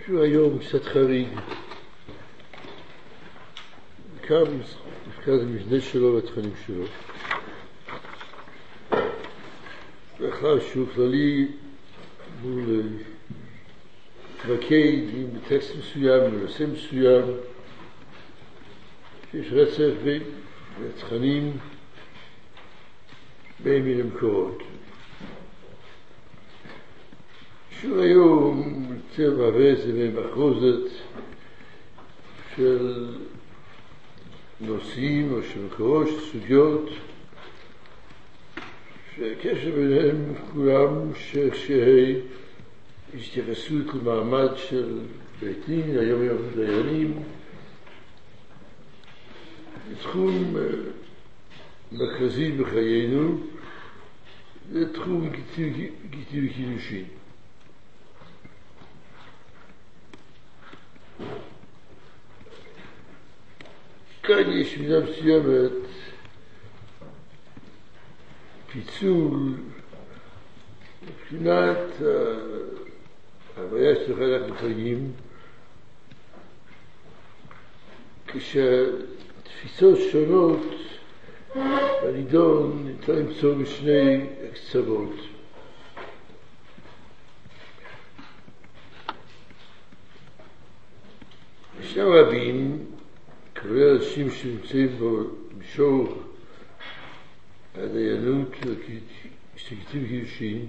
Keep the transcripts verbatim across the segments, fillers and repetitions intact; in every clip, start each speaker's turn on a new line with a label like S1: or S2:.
S1: שהוא היום קצת חריג. כאן נפקד המשנה שלו והתכנים שלו. ואחר שהוא כללי מול תבקד עם טקסט מסוים, בנושא מסוים, שיש רצף בין התכנים בין מן המקורות. שהוא היום יותר מהווה את זה במחרוזת של נושאים או של מקורות, של סוגיות, שהקשר ביניהם כולם שהיא התייחסות למעמד של בית דין, היום יום דיינים, תחום מרכזי בחיינו, זה תחום גיטי וקידושין. כאן יש מידה מסוימת פיצול מבחינת ההוויה שלך אנחנו חיים, כשתפיסות שונות בנידון ניתן למצוא בשני קצוות. ישנם רבים, כולל אנשים שנמצאים במישור הדיינות השתקתים קידושין,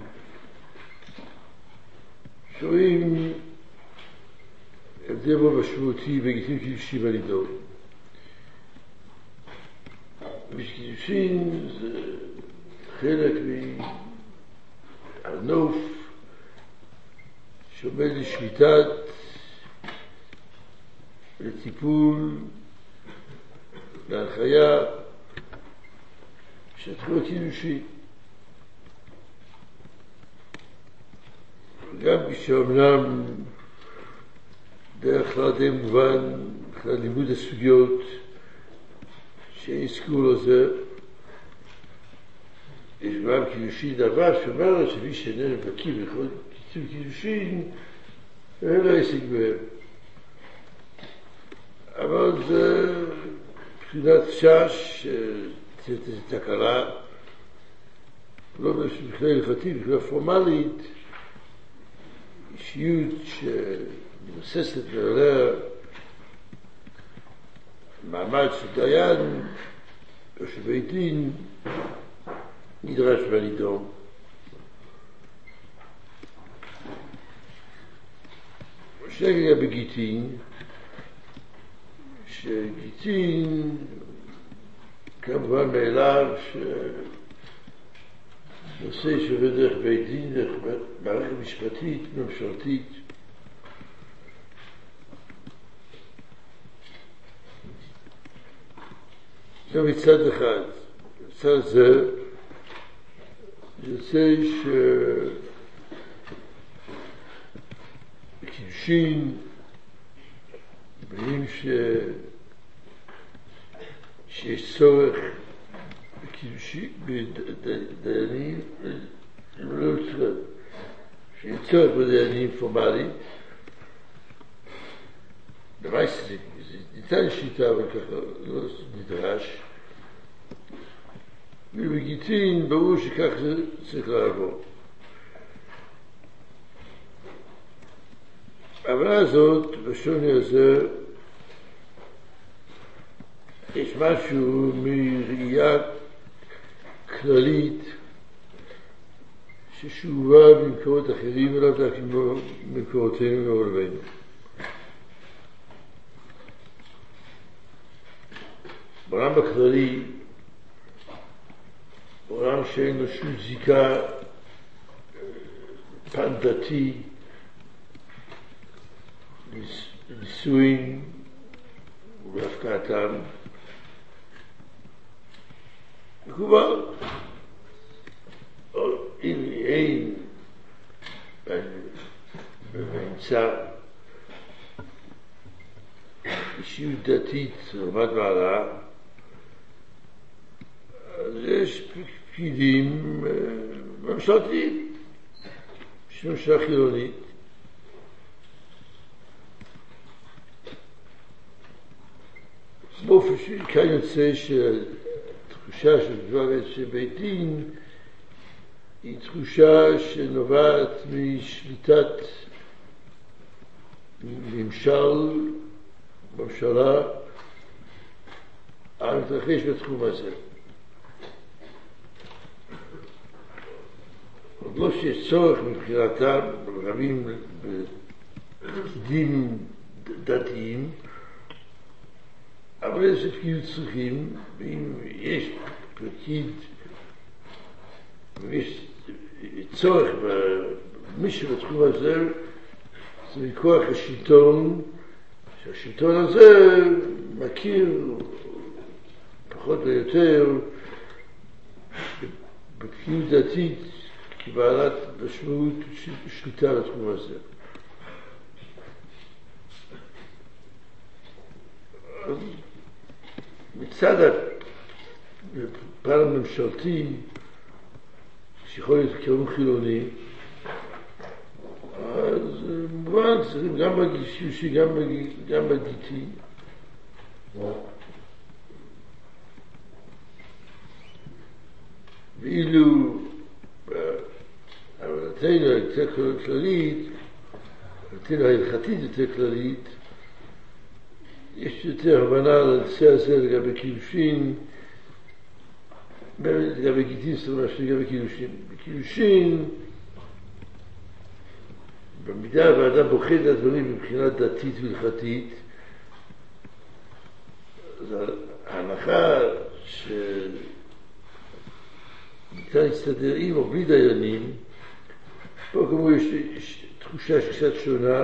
S1: שרואים הבדל בו משמעותי בגיטים קידושין בנידון. קידושין זה חלק מהנוף שעומד לשמיטת, לטיפול, להנחיה של תחום הקידושין. גם כשאומנם דרך כלל די מובן, בכלל לימוד הסוגיות שיזכו לזה, יש גם קידושין דבר שאומר שמי שאיננו בקיא בכל קיצור קידושין, אין לו עסק בהם. אבל זה מבחינת שש, זה תקלה, לא בכלל הלכתית, בכלל פורמלית, אישיות שמבססת ועליה מעמד של דיין או של בית דין נדרש בנידון. שגגה בגיטין, שגיטין כמובן מאליו שנושא שעובד דרך בית דין, דרך מערכת משפטית, ממשלתית, זה מצד אחד. מצד זה יוצא שבקידושין באים ש... שיש צורך בקידושין, בדיינים, לא צריך, שיש צורך בדיינים פורמליים, במעשה זה ניתן שיטה, אבל ככה לא נדרש. ובגיטין ברור שכך זה צריך לעבור. ההבנה הזאת, בשוני הזה, יש משהו מראייה כללית ששאובה במקורות אחרים ולא דווקא במקורותינו ועולמנו. בעולם בכללי, בעולם שאין לו שום זיקה פן דתי, נישואין ובהפקעתם, מקובל, אם אין במצע אישיות דתית רמת מעלה, אז יש פקידים ממשלתיים, יש ממשלה חילונית, באופן שכאן יוצא שהתחושה של דבר בית דין היא תחושה שנובעת משליטת ממשל, ממשלה, המתרחש בתחום הזה. עוד לא שיש צורך מבחינתם, רבים בפקידים דתיים, אבל איזה פקידים צריכים, ואם יש פקיד ויש צורך במישהו בתחום הזה, זה מכוח השלטון, שהשלטון הזה מכיר פחות או יותר בפקידות דתית כבעלת משמעות שליטה בתחום הזה. מצד הפן הממשלתי, שיכול להיות כיוון חילוני, אז מובן, צריכים גם בגישושי, גם, גם בגיטי. ואילו הבנתנו היותר כללית, הבנתנו ההלכתית יותר כללית, יש יותר הבנה לנושא הזה לגבי קידושין, לגבי גיטין, זאת אומרת, לגבי קידושין. בקידושין, במידה והאדם בוחן את הדברים מבחינה דתית והלכתית, אז ההנחה שניתן להסתדר עם או בלי דיינים, פה כמו יש, יש תחושה שקצת שונה,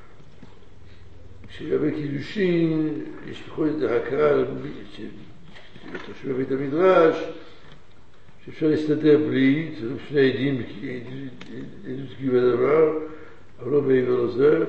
S1: שלגבי קידושין יש בכל זאת ההכרה לתושבי בית המדרש, שאפשר להסתדר בלי, זה שני עדים, עדות קיום הדבר, אבל לא מעבר לזה,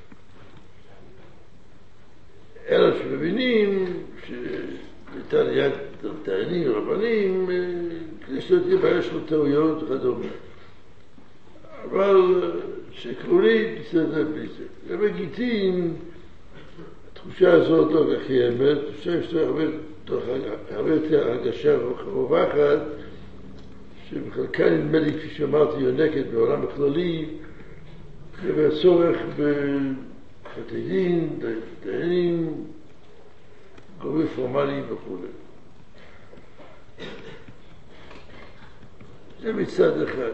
S1: אלא שמבינים שניתן ליד דיינים ורבנים, כדי שלא תהיה בעיה של טעויות וכדומה. אבל שעקרונית מסתדר בלי זה. לגבי גיטין, התחושה הזאת לא כך קיימת, התחושה יש הרבה יותר הרגשה רווחת, שבחלקה נדמה לי, כפי שאמרתי, יונקת בעולם הכללי, ובצורך בבתי דין, דיינים, גורמים פורמליים וכו'. זה מצד אחד.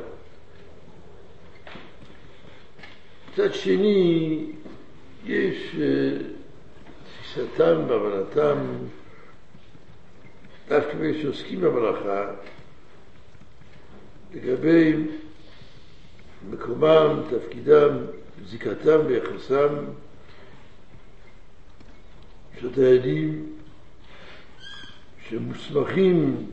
S1: מצד שני, יש תפיסתם והבנתם, דווקא מי שעוסקים במלאכה, לגבי מקומם, תפקידם, זיקתם ויחסם של דיינים שמוסמכים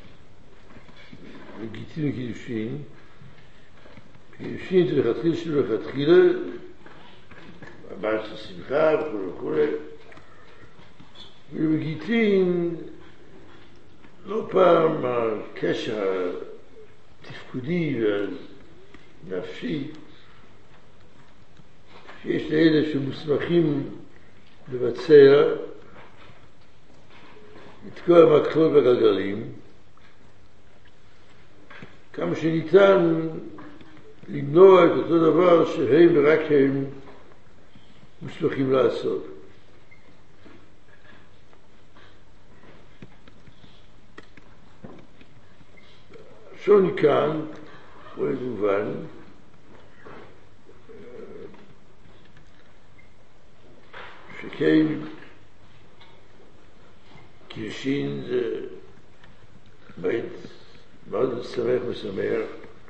S1: לגיטין וקידושין. קידושין זה לכתחילה שלו לכתחילה, הבעיה של שמחה וכו' וכו'. ובגיטין לא פעם הקשר התפקודי והנפשי שיש לאלה שמוסמכים לבצע, לתקוע מקלות בגלגלים, כמה שניתן למנוע את אותו דבר שהם ורק הם מוסמכים לעשות. שוני כאן, הוא מובן, שכן קידושין זה בית מאוד שמח ושמח.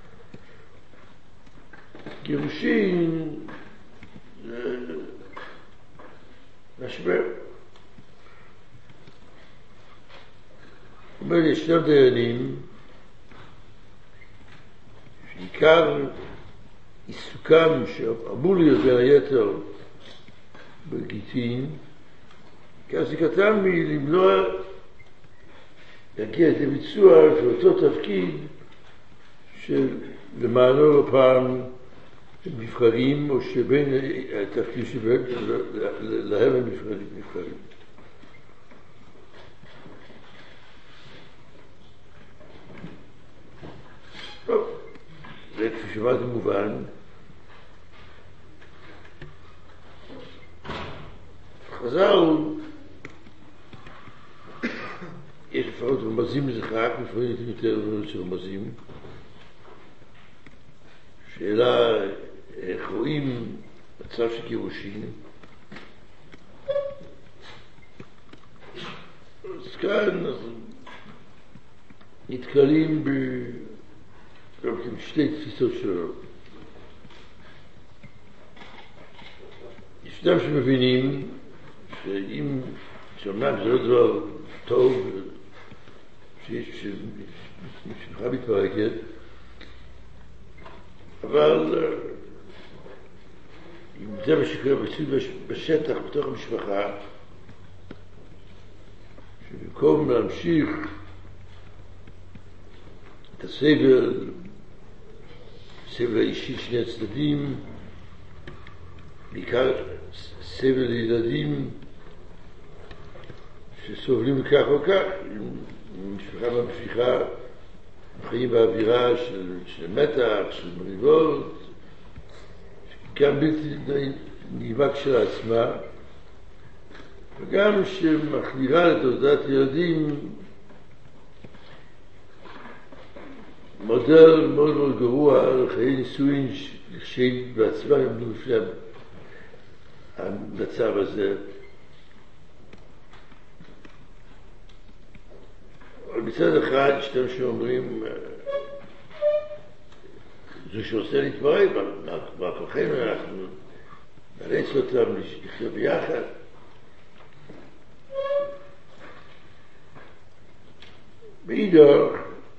S1: גירושין זה משבר. אומר, ישנם דיינים שעיקר עיסוקם שאמור להיות בין היתר בגיטין, כי זיקתם היא למנוע להגיע את הביצוע של אותו תפקיד שלמענו הפעם נבחרים, או שבין התפקיד שבין להם הם נבחרים. זה כפי שאמרתי מובן, חז"ל יש לפחות רמזים לזה רק, לפעמים יותר רמזים. שאלה איך רואים מצב של גירושין. אז כאן נתקלים בשתי תפיסות שלו. יש אדם שמבינים שאם שאומנם זה לא דבר טוב שיש משפחה מתפרקת, אבל אם זה מה שקורה בשטח, בתוך המשפחה, שבמקום להמשיך את הסבל, סבל האישי שני הצדדים, בעיקר סבל לילדים שסובלים כך או כך, משפחה ממשיכה, חיים באווירה של, של מתח, של מריבות, גם בלתי נעימה כשלעצמה, וגם שמחדירה לתודעת ילדים מודל מאוד מאוד גרוע על חיי נישואין שהם בעצמם יעמדו לפני המצב הזה. אבל מצד אחד שאתם שאומרים זו שעושה להתברק, מה כוחנו אנחנו נאלץ אותם לחיות ביחד. מאידך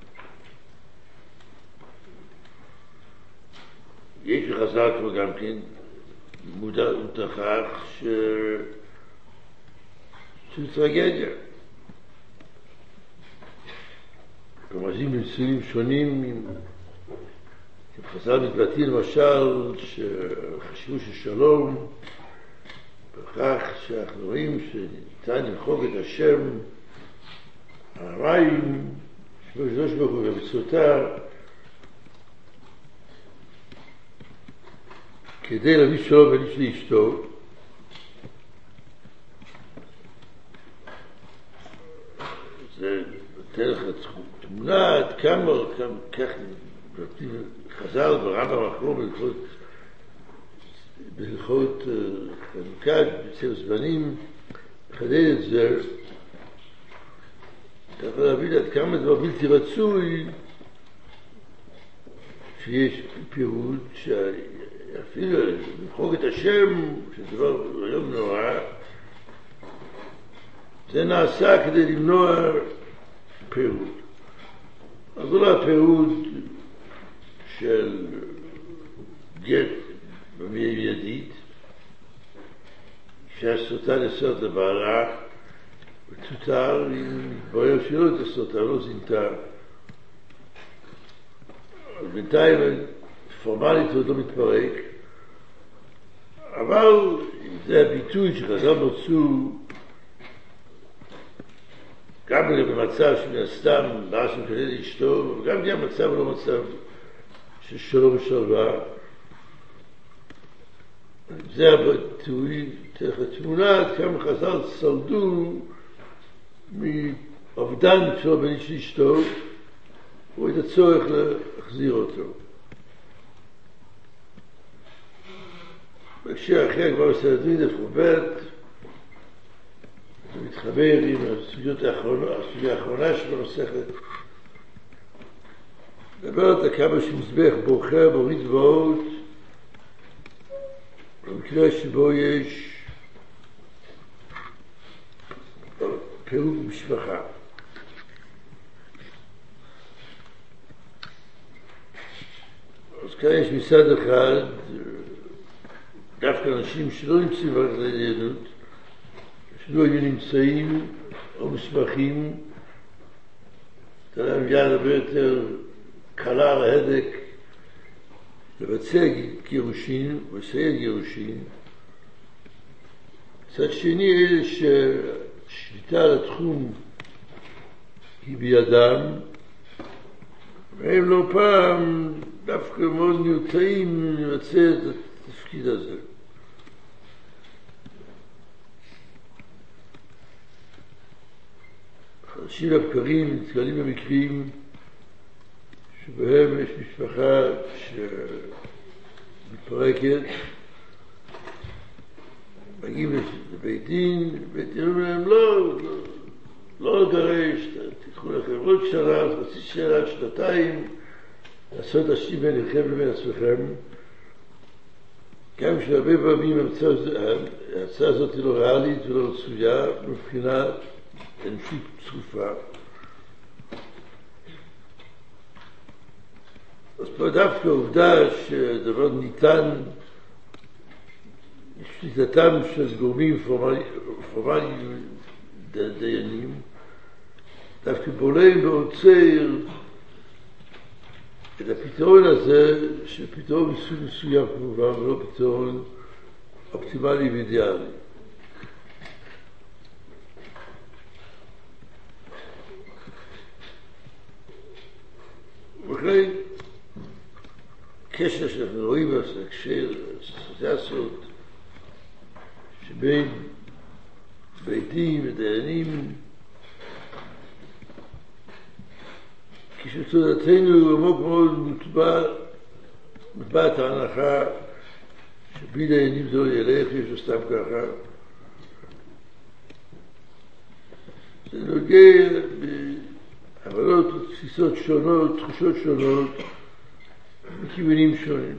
S1: יש בחז"ל כבר גם כן מודעות לכך ש... שזו טרגדיה. רמזים בנישואים שונים, חז"ל מתבטאים למשל שחשיבות של שלום בכך שאנחנו רואים שניתן למחוק את השם הרעים שבקדוש ברוך הוא במצוותיו כדי להביא שלום בין איש לאשתו. זה נותן לך תמונה עד כמה כך חז"ל ברמב"ם האחרון בהלכות חנוכה בצל זמנים לחדד את זה. אתה יכול להבין עד כמה דבר בלתי רצוי שיש פירוט שאפילו למחוק את השם, שזה דבר היום נורא, זה נעשה כדי למנוע פירוט. אז זה לא הפירוט של גט במיידית שהסוטה לסות לבעלה ותותר אם מתברר שלא תסוטה, לא זינתה. אז בינתיים פורמלית עוד לא מתפרק, אבל זה הביטוי שחז"ל מצאו גם במצב שמן הסתם באס מקנה לאשתו, וגם גם מצב לא מצב של שלום ושלווה. זה הביטוי, תלך התמונה עד כמה חז"ל שרדו מאובדן שלום בין איש לאשתו ואת הצורך להחזיר אותו. בהקשר אחר כבר בסרטים דף חובט זה מתחבר עם הסוגיות האחרונה, הסוגיה האחרונה שבנוסחת מדברת כמה שמזבח בוחר ברית זוועות במקרה שבו יש פירוק משפחה. אז כאן יש מצד אחד דווקא אנשים שלא נמצאים במערכת העליונות, שלא היו נמצאים או מסמכים, אתה להם יד הרבה יותר קלה על ההדק לבצע גירושין ולסייע גירושין. מצד שני אלה ששליטה על התחום היא בידם, והם לא פעם דווקא מאוד נרתעים לבצע את התפקיד הזה. חדשים לבקרים נתקלים במקרים שבהם יש משפחה שמתפרקת, מגיעים לבית דין, בית דין אומרים להם לא, לא, לא לגרש, תיקחו לכם עוד שנה, חצי שנה, שנתיים, לעשות השני ביניכם לבין עצמכם. גם שהרבה פעמים ההצעה הזאת היא לא ריאלית ולא רצויה, מבחינה אנושית צרופה. אז פה דווקא העובדה שהדבר ניתן שליטתם של גורמים פורמליים דיינים, דווקא בולם ועוצר את הפתרון הזה, שפתרון מסוג מסוים כמובן, ולא פתרון אופטימלי ואידיאלי. ובכן, קשר שאנחנו רואים בזה, קשר, אסוציאציות, שבין ביתים ודיינים, כשתודעתנו עמוק מאוד מוטבע, מוטבעת ההנחה שבלי דיינים זה לא ילך, יש לו סתם ככה. זה נוגע בהבנות ותפיסות שונות, תחושות שונות, מכיוונים שונים.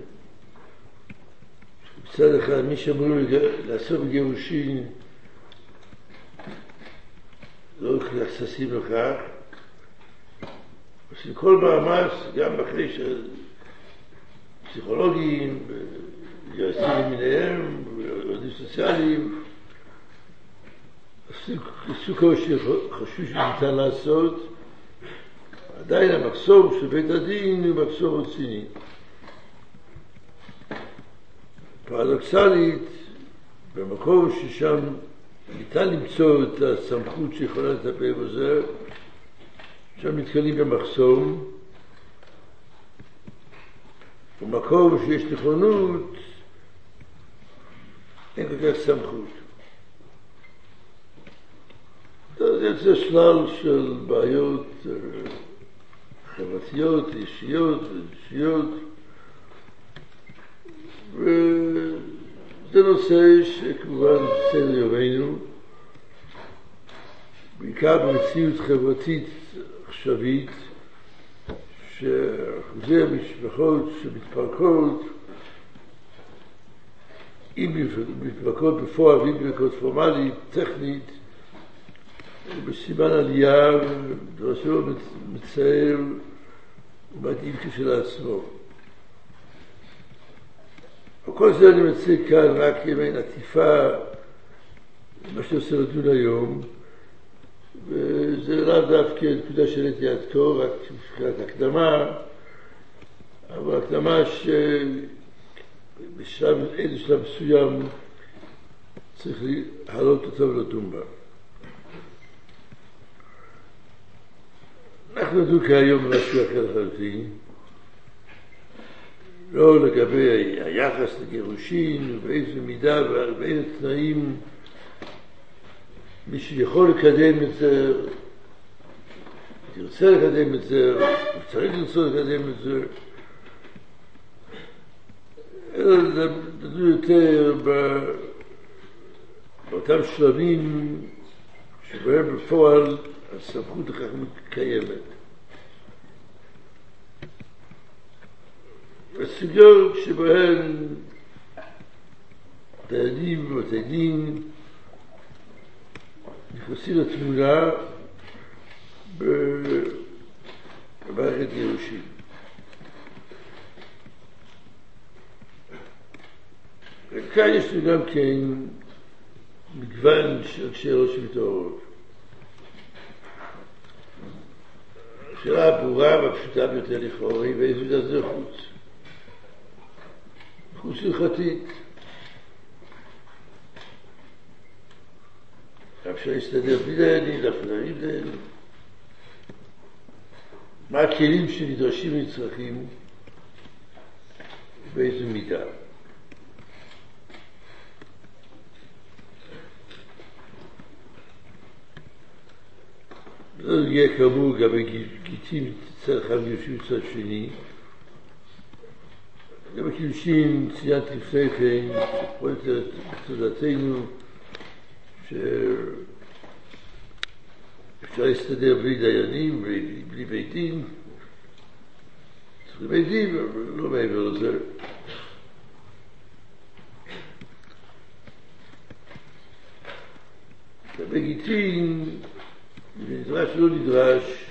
S1: מצד אחד, מי שאמרו לעשות גירושין לא חססים לכך, עושים כל מאמץ, גם אחרי שפסיכולוגים, יועצים למיניהם, עובדים סוציאליים, עשו כל שחשוב שניתן לעשות, עדיין המחסום של בית הדין הוא מחסום רציני. פרדוקסלית, במקום ששם ניתן למצוא את הסמכות שיכולה לטפל בזה, שם מתקלים במחסום, במקום שיש נכונות, אין כל כך סמכות. זה יוצא שלל של בעיות חברתיות, אישיות ואישיות, וזה נושא שכמובן בסדר יומנו, בעיקר במציאות חברתית עכשווית, שאחוזי המשפחות שמתפרקות, אם מתפרקות בפועל ואם מתפרקות פורמלית, טכנית, בסימן עלייה, דבר שלא מצער ומדהים כשלעצמו. כל זה אני מציג כאן רק כמין עטיפה, מה שעושה לדון היום, וזה לא דווקא נקודה שהעליתי עד כה, רק מבחינת הקדמה, אבל הקדמה שבשלב, איזה שלב מסוים צריך להעלות אותה ולדון בה. אנחנו נדון כהיום משהו אחר לחלוטין, לא לגבי היחס לגירושין ובאיזה מידה ובאיזה תנאים מי שיכול לקדם את זה, תרצה לקדם את זה, צריך לרצות לקדם את זה, אלא לדון יותר באותם שלבים שבהם בפועל הסמכות לכך מתקיימת. בסוגיות שבהן דיינים ובתי דין נכנסים לתמונה במערכת גירושין. וכאן יש לי גם כן מגוון של שאלות שמתעוררות. השאלה הברורה והפשוטה ביותר לכאורה היא באיזו מידה זה חוץ. חוץ הלכתית. אפשר להסתדר בלי דיינים, להפנרים דיינים. מה הכלים שנדרשים לצרכים? באיזה מידה. זה יהיה כאמור גם בגיטין צד אחד גירושין צד שני. גם בגירושין ציינתי לפני כן, שפועלת בתודעתנו, שאפשר להסתדר בלי דיינים, בלי, בלי בית דין. צריך בית דין, לא מעבר לזה. בגיטין, נדרש או לא נדרש,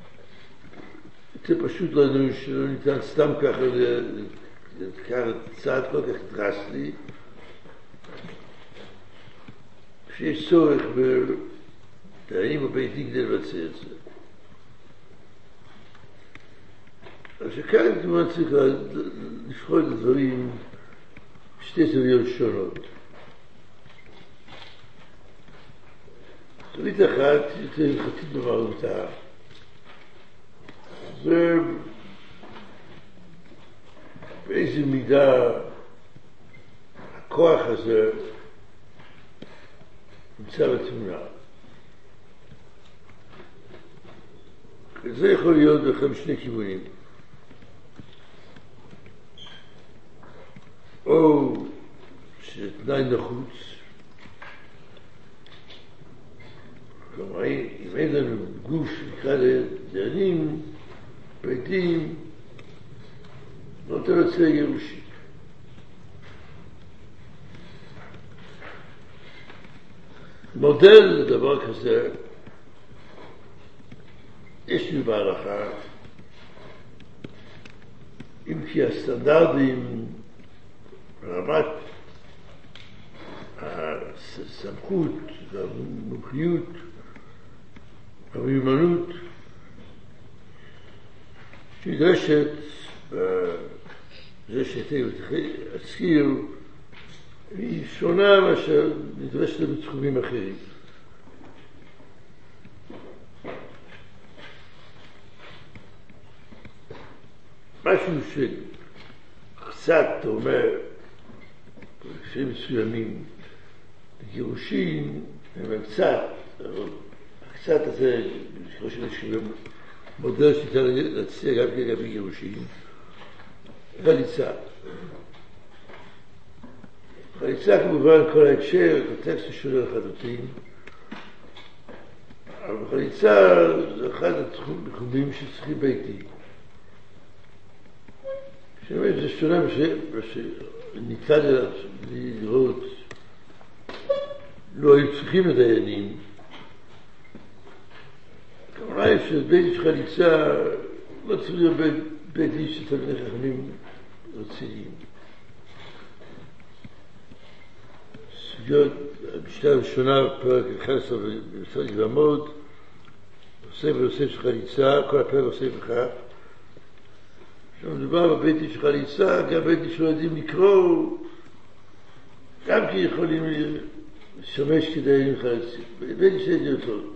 S1: זה פשוט לנו שלא ניתן סתם ככה לקחת צעד כל כך דרסטי, שיש צורך בדיינים או בית דין כדי לבצע את זה. אז שכאן כמובן צריך לבחור את הדברים בשתי זוויות שונות. זווית אחת יותר הלכתית במהותה. זה באיזה מידה הכוח הזה נמצא בתמונה. זה יכול להיות בכם שני כיוונים. או שתנאי נחוץ, כלומר, אם אין לנו גוף שנקרא לדיינים, ביתים, לא תרצה גירושין. מודל לדבר כזה, יש לי בהלכה, אם כי הסטנדרטים, רמת הסמכות והמומחיות, המיומנות שנדרשת בזה שהזכיר היא שונה מאשר נדרשת בתחומים אחרים. משהו שקצת אומר במקרים מסוימים גירושין הם קצת, הקצת הזה של מודל שניתן להציע גם לגבי גירושין, חליצה. חליצה כמובן כל ההקשר, הטקסט הוא שונה לחלוטין, אבל חליצה זה אחד התחומים שצריכים בית דין. שבאמת זה שונה שניתן לראות, לא היו צריכים לדיינים, כמובן שבית דין של חליצה לא צריך להיות בית דין של תלמידי חכמים רציניים. סוגיות, המשנה הראשונה בפרק אחד עשר בספר יבמות, עושה ועושה של חליצה, כל הפרק עושה בכך. כשמדובר בבית דין של חליצה, גם בית דין שלא יודעים לקרוא, גם כי יכולים לשמש כדיינים חליצים. בית דין של אידיוטות.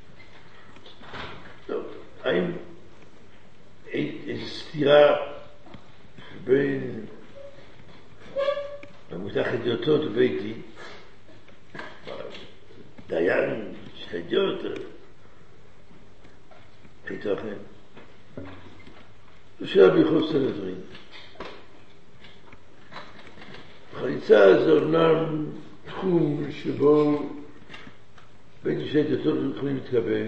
S1: טוב, האם איזו סתירה בין המותח אידיוטות ובית דין? דיין של אידיוטות, הכי תוכן. זו שאלה ביחוד סנהדרין. חליצה זה אומנם תחום שבו בית דין של אידיוטות יכולים להתקבל.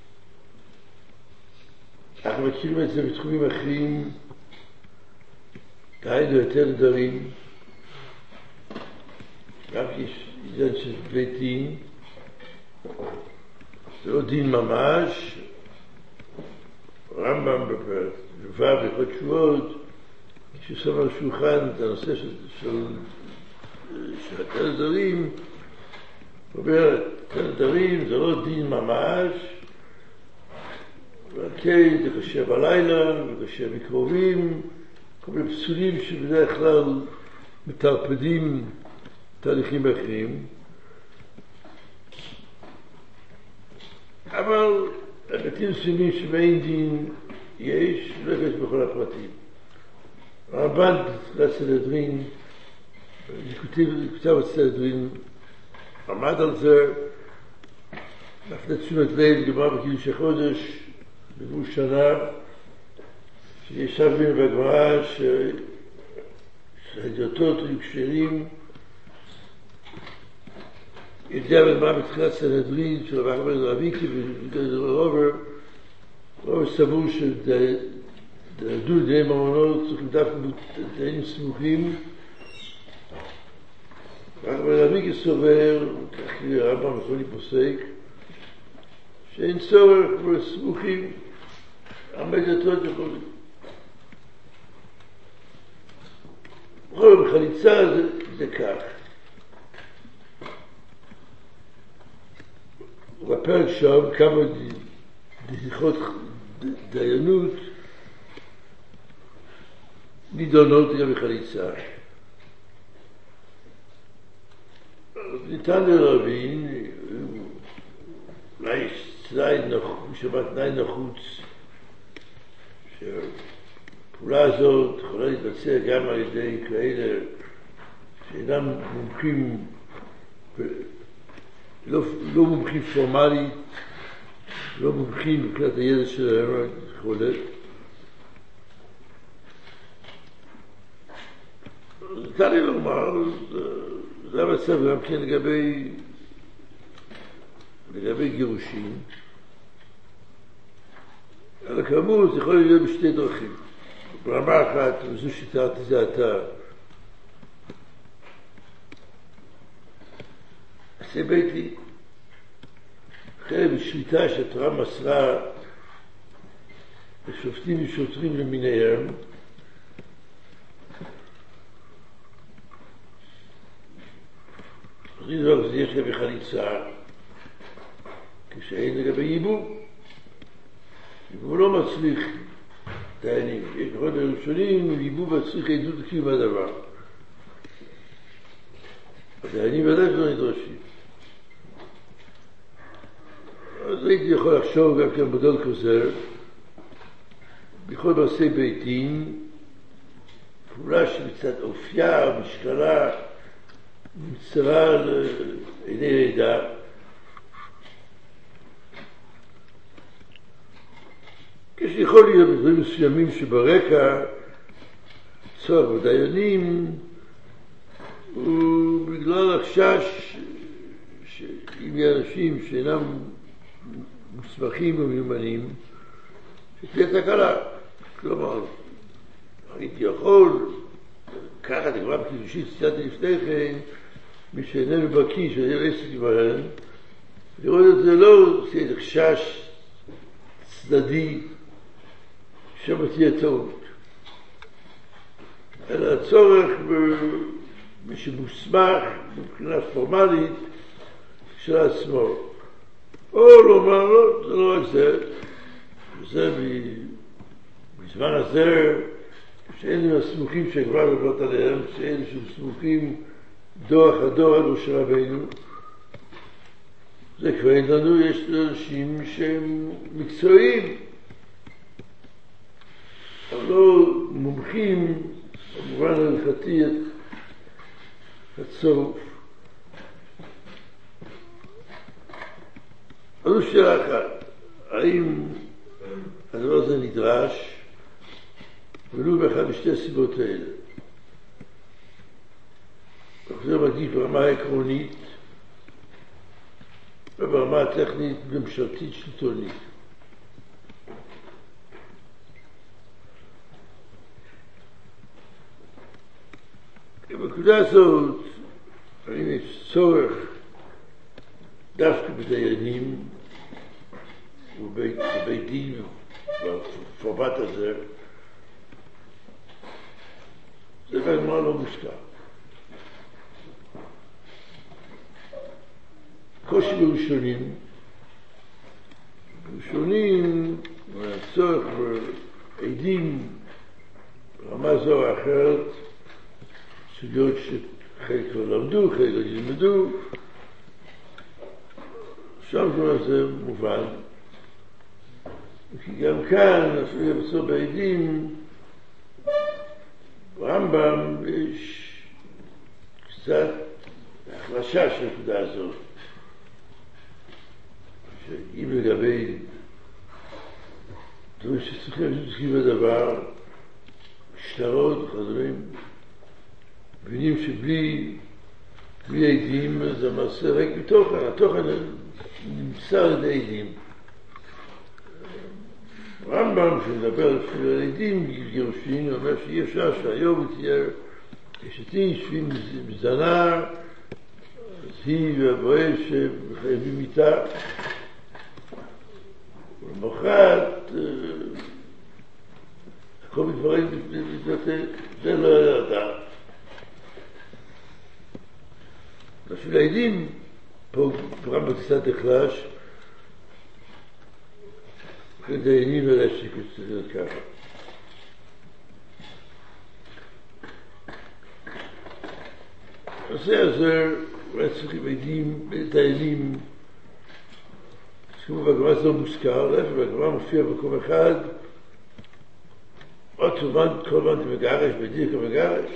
S1: אנחנו מכירים את זה בתחומים אחרים, דהיינו יותר נדרים, גם כי יש עניין של בית דין, זה לא דין ממש, רמב"ם בפרק בהלכות שבועות, כששם על השולחן את הנושא של, של, של יותר נדרים, הוא אומר, יותר נדרים זה לא דין ממש, כן, זה קשה בלילה, זה קשה מקרובים, כל מיני פסולים שבדרך כלל מטרפדים תהליכים אחרים. אבל היבטים מסוימים שבאין דין יש, לא יש בכל הפרטים. הרמב"ן לסנהדרין, כתב הסנהדרין, עמד על זה, מפנה תשומת לב, גמרא בקידוש החודש, בראש שנה, שישב בין בגמרא, שהדיוטות היו כשרים, יודע בגמרא בתחילת סנהדרין, של רבי אחמד רביקי ורובר, רובר סבור שדעדו דיני ממונות צריכים דווקא דיינים סמוכים, רבי רביקי סובר, כך הרמב"ם מכוני פוסק, שאין צורך בסמוכים, עמד דתות יכולים. בכל בחליצה זה, זה כך. בפרק שם כמה דהיכות דיינות נידונות גם בחליצה. ניתן לרבין, אולי תנאי נחוץ, משמע תנאי נחוץ, שהפעולה הזאת יכולה להתבצע גם על ידי כאלה שאינם מומחים, לא, לא מומחים פורמלית, לא מומחים מבחינת הידע שלהם יכולת. ניתן לי לומר, זה המצב גם כן לגבי, לגבי גירושים. אבל כאמור, זה יכול להיות בשתי דרכים. ברמה אחת, וזו שתיארתי זה עתה, עשה ביתי, חלק בשליטה שהתורה מסרה לשופטים ושוטרים למיניהם, אז נדבר, זה יש לגבי חליצה, כשאין לגבי ייבוא. ייבוא לא מצליח דיינים, יש בכל הראשונים, ייבוא מצליח עדות לקיום הדבר. הדיינים ודאי לא נדרשים. אז הייתי יכול לחשוב גם כן בדול כזה, בכל מעשי ביתים, פעולה שמצד אופייה, משקלה, נמצרה לעיני עדה, כשיכול להיות בדברים מסוימים שברקע צורך בדיינים הוא בגלל החשש שאם יש אנשים שאינם מוסמכים ומיומנים שתהיה תקלה. כלומר, הייתי יכול ככה תגמרא בקידושין שציינתי לפני כן, מי שאיננו בקיא שאיננו עסק בהן, לראות את זה לא איזה חשש צדדי שמה תהיה טעות, אלא הצורך במי שמוסמך מבחינה פורמלית של עצמו. או לומר לו, זה לא רק זה, זה בזמן הזה שאין לנו הסמוכים שכבר לבנות עליהם, שאין לנו סמוכים דור אחר דור עד משה רבינו, זה כבר אין לנו, יש אנשים שהם מקצועיים, אבל לא מומחים במובן ההלכתי הצורף. אז זו שאלה אחת, האם הדבר הזה נדרש ולו באחד משתי הסיבות האלה. זה מגיש ברמה העקרונית וברמה הטכנית ממשלתית שלטונית. בנקודה הזאת, האם יש צורך דווקא בדיינים ובבית דין בפורמט הזה, זה בגמרא לא מוזכר. קושי בראשונים, בראשונים הצורך בעדים ברמה זו או אחרת, סוגיות שחלק כבר למדו, חלק לא ילמדו, שם כבר זה מובן. כי גם כאן, אפילו בסוף בעדים, ברמב"ם יש קצת החלשה של הנקודה הזאת, שאם לגבי דברים שצריכים להסכים בדבר, שטרות וחדרים, מבינים שבלי בלי עדים זה מעשה רק בתוכן, התוכן נמצא על ידי עדים. רמב"ם שמדבר על עדים גירושין, אומר שאי אפשר שהיום תהיה אשתי שבין זנה, אז היא והבועל שחייבים איתה. ולמחרת הכל מתבררים להתבטא, זה לא היה לדעת. בשביל העדים, פה רמב"ם קצת נחלש, כדי עדים ולהפסיק את זה ככה. הנושא הזה, אולי צריכים עדים, את העדים, כמו בגמרא זה לא מוזכר, להפך בגמרא מופיע במקום אחד, עוד תובן כל פעם כמגרש, בדיר כמגרש.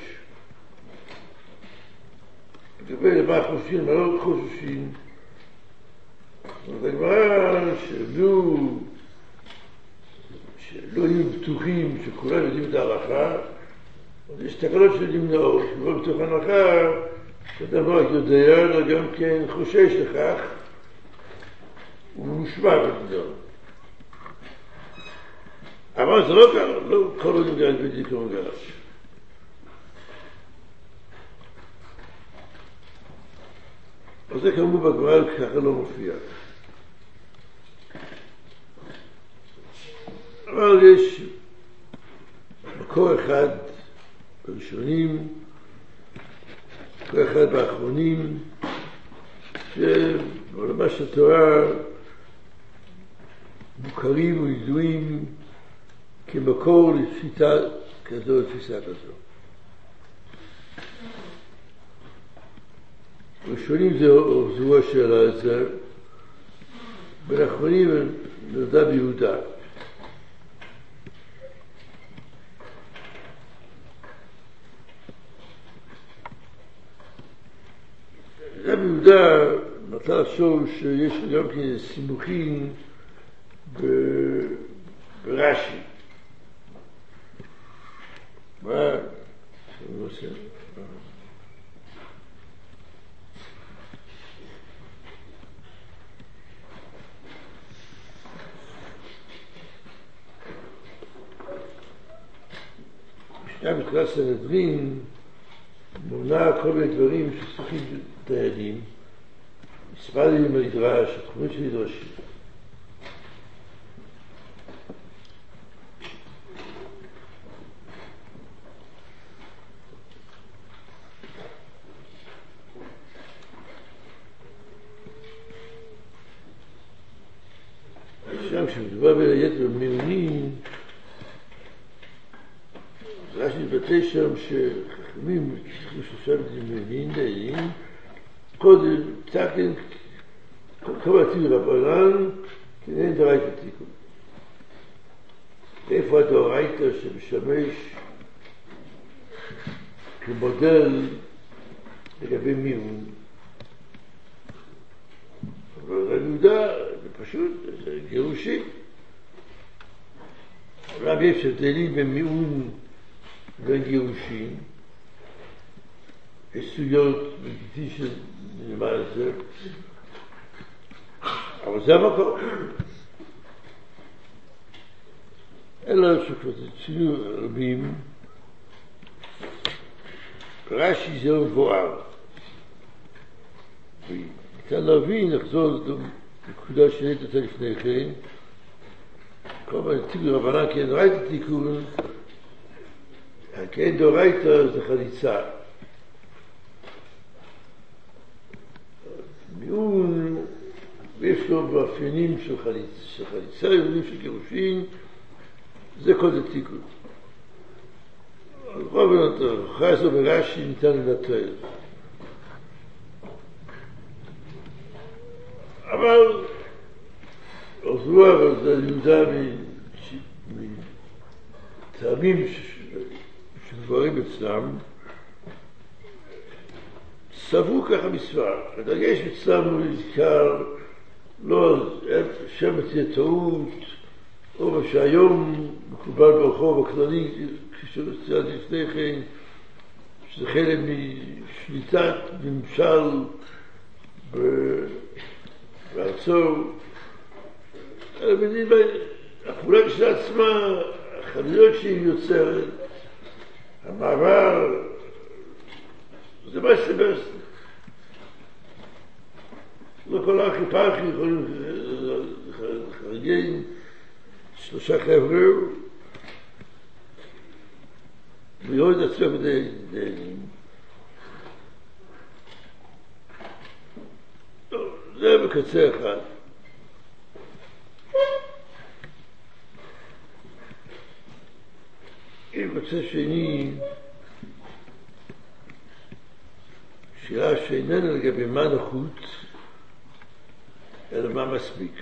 S1: לגבי למה חוששים, מה לא חוששים. בגמרא שלא, שלא יהיו בטוחים שכולם יודעים את ההלכה, יש תקלות שנמנעות, שלא בתוך ההלכה, שאדם לא רק יודע, אלא גם כן חושש לכך, ומושמע בגדול. אבל זה לא ככה, לא כל עוד מגרש בדיר כמגרש. אז זה כאמור בגמרא ככה לא מופיע. אבל יש מקור אחד בראשונים, מקור אחד באחרונים, שבעולמה של התורה מוכרים וידועים כמקור לתפיסה כזו לתפיסה כזו. ראשונים זו השאלה הזה, בין האחרונים נולדה ביהודה. נולדה ביהודה, נתן לחשוב שיש גם כן סימוכים ברש"י. מה? אני לא עושה. גם בקרא סנהדרין מונה כל מיני דברים שצריכים את העדים, מספרים עם המדרש, התחומים של מדרשים. שם כשמדובר ביתר במיונים, רש"י מתבטא שם שחכמים שלושה במיונים דיינים, קודם תקן כמה עתיד רבנן כנראה דאורייתא תיקון. איפה הדאורייתא שמשמש כמודל לגבי מיון? אבל יהודה זה פשוט, זה גירושין. רב יש הבדלים בין מיון ובין גירושין. יש סוגיות בגיטי שנלמד את זה. אבל זה המקום. אלא שכבר תצאו רבים, רש"י זה מבואר. ניתן להבין, נחזור לנקודה שנית אותה לפני כן, כל פעם נציג רבנן כן דאורייתא תיקון, כן דאורייתא זה חליצה. מיון, ויש לו מאפיינים של חליצה, יהודים של גירושין, זה קודם תיקון. אז רוב הנתון, אחרי זה ברש"י ניתן לנטרל. אבל עוזרו זה יהודה מטעמים דברים אצלם, סברו ככה מספר. הדגש אצלם הוא נזכר לא שמץ טעות, או מה שהיום מקובל ברחוב הכללי, כשרציתי לפני כן, שזה חלק משליטת ממשל בארצו. הפעולה של עצמה, החנויות שהיא יוצרת, המעבר, זה מה שבס. לא כל האכיפה הכי יכולים חרגים, שלושה חבר'ה, ויורד עצמם בדי דיינים. זה בקצה אחד. אם בקצה שני, שאלה שאיננה לגבי מה נחוץ, אלא מה מספיק.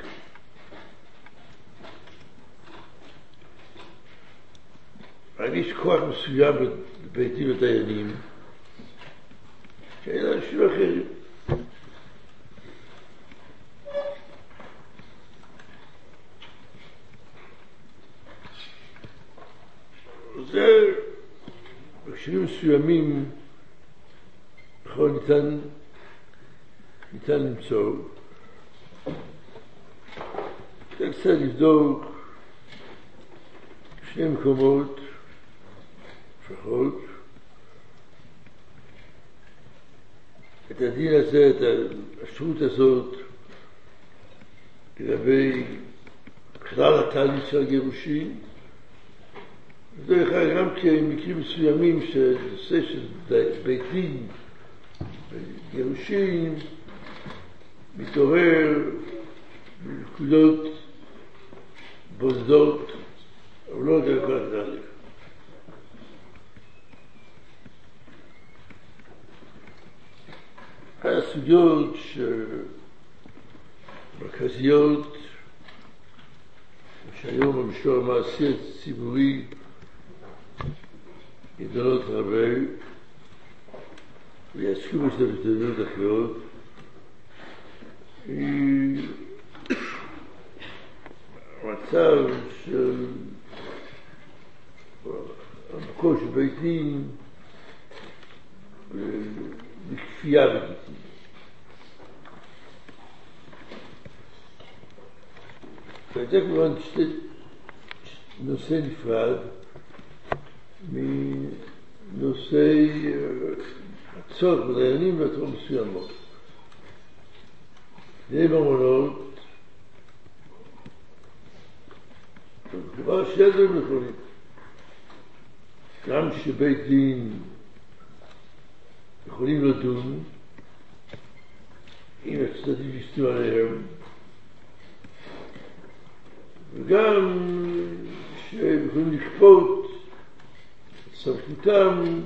S1: יש כוח מסוים בביתים ודיינים, שאין אנשים אחרים. זה בקשרים מסוימים יכול ניתן ניתן למצוא. צריך קצת לבדוק שני מקומות לפחות את הדין הזה, את האפשרות הזאת לגבי כלל התהליך של הגירושים. זה אחד גם כמקרים מסוימים שנושא של בית דין גירושים מתעורר בנקודות בודדות, אבל לא דרך כל התהליך. אחת הסוגיות מרכזיות שהיום במישור המעשי הציבורי גדולות הרבה ויעסקו בשתתפויות אחרות היא המצב של המקור של בית דין בכפייה בגיטין. וזה כמובן נושא נפרד מנושא הצורך בדיינים והתרום מסוימות. דיני ממונות, כבר שני דברים נכונים. גם שבית דין יכולים לדון, אם הצדדים יסתו עליהם, וגם שהם יכולים לכפות את סמכותם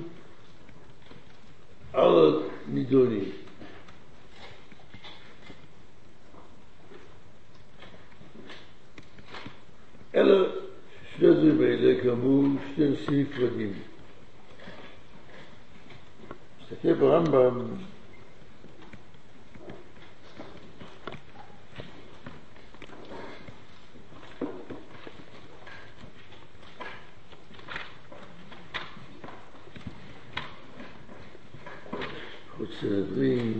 S1: על הנידונים. אלא שני דברים האלה כאמור שני נושאים נפרדים. מסתכל ברמב"ם חוץ סנהדרין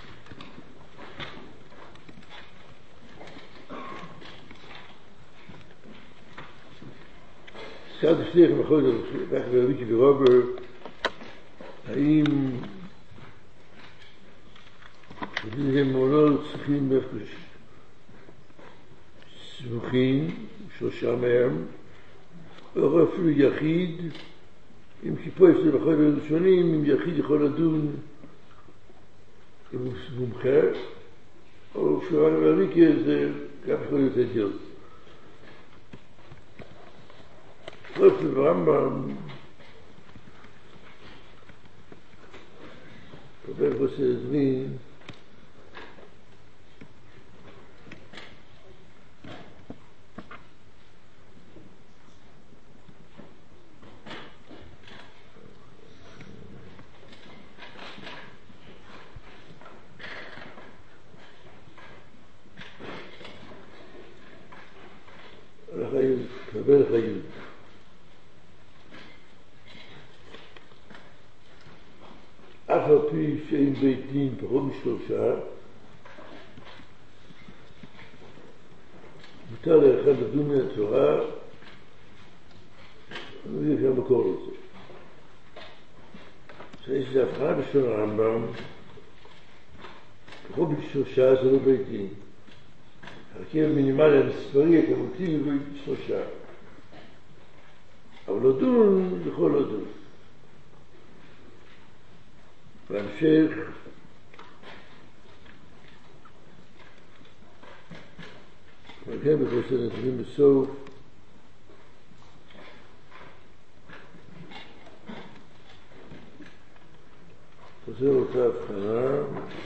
S1: הזכרת לפני לכם יכול להיות כך ברביצ'י ורובר האם דיני ממונות צריכים סמוכים שלושה מהם או אפילו יחיד אם כיפו יש לבחור בראשונים אם יחיד יכול לדון אם הוא מומחה או שרק ברביצ'י זה גם יכול להיות הדיון. פרופ' ברמב"ם קובל פרופ' סנהדרין מקבל חיות. אף על פי שאין בית דין פחות משלושה, מותר לאחד לדון מהתורה, אני מביא כאן מקור לזה. שיש זה הבחנה בשביל הרמב"ם, פחות משלושה זה לא בית דין. הרכב המינימלי המספרי הכמותי הוא שלושה. אבל לדון יכול לדון. בהמשך, וכן בכל שנתונים בסוף, חוזר אותה הבחנה,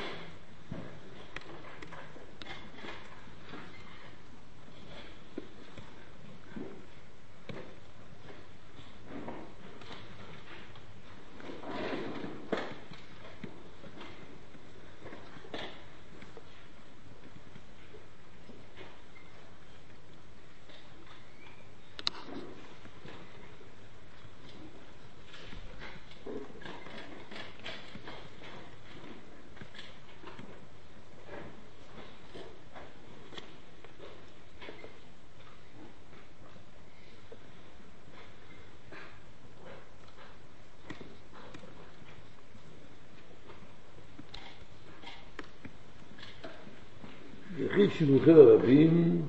S1: יחיד שמוכר הרבים,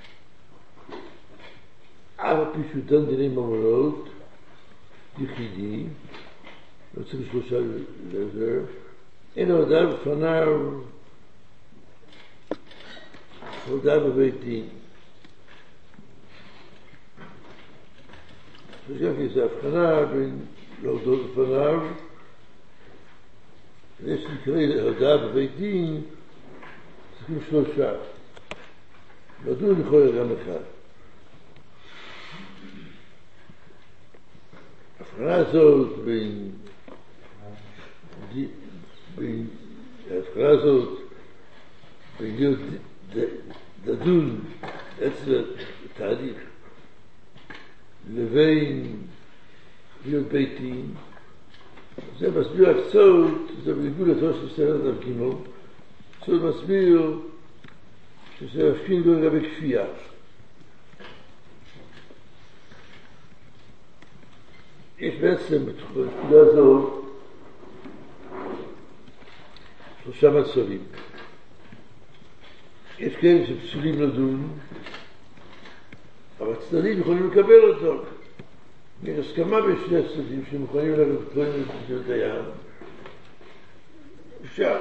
S1: אף על פי שהוא דן דיני ממונות, יחידי, לא צריך שלושה לזה, אין הודעה בפניו, הודעה בבית דין. חושב כי זה הבחנה בין להודות בפניו, יש לקרוא הודעה בבית דין, צריכים שלושה. לדון יכול גם אחד. ההבחנה הזאת בין, בין ההבחנה הזאת בין להיות לדון אצל התהליך לבין להיות בית דין, זה מסביר הקצות, זה בניגוד לתורה של סדר דף ג' הקצות מסביר שזה מפקין לא לגבי כפייה. יש בעצם בתחולה הזו שלושה מצבים. יש כאלה שפסולים לדון, אבל הצדדים יכולים לקבל אותו. יש הסכמה בין שני הצדדים שהם יכולים לבטלן את דיין. אפשר.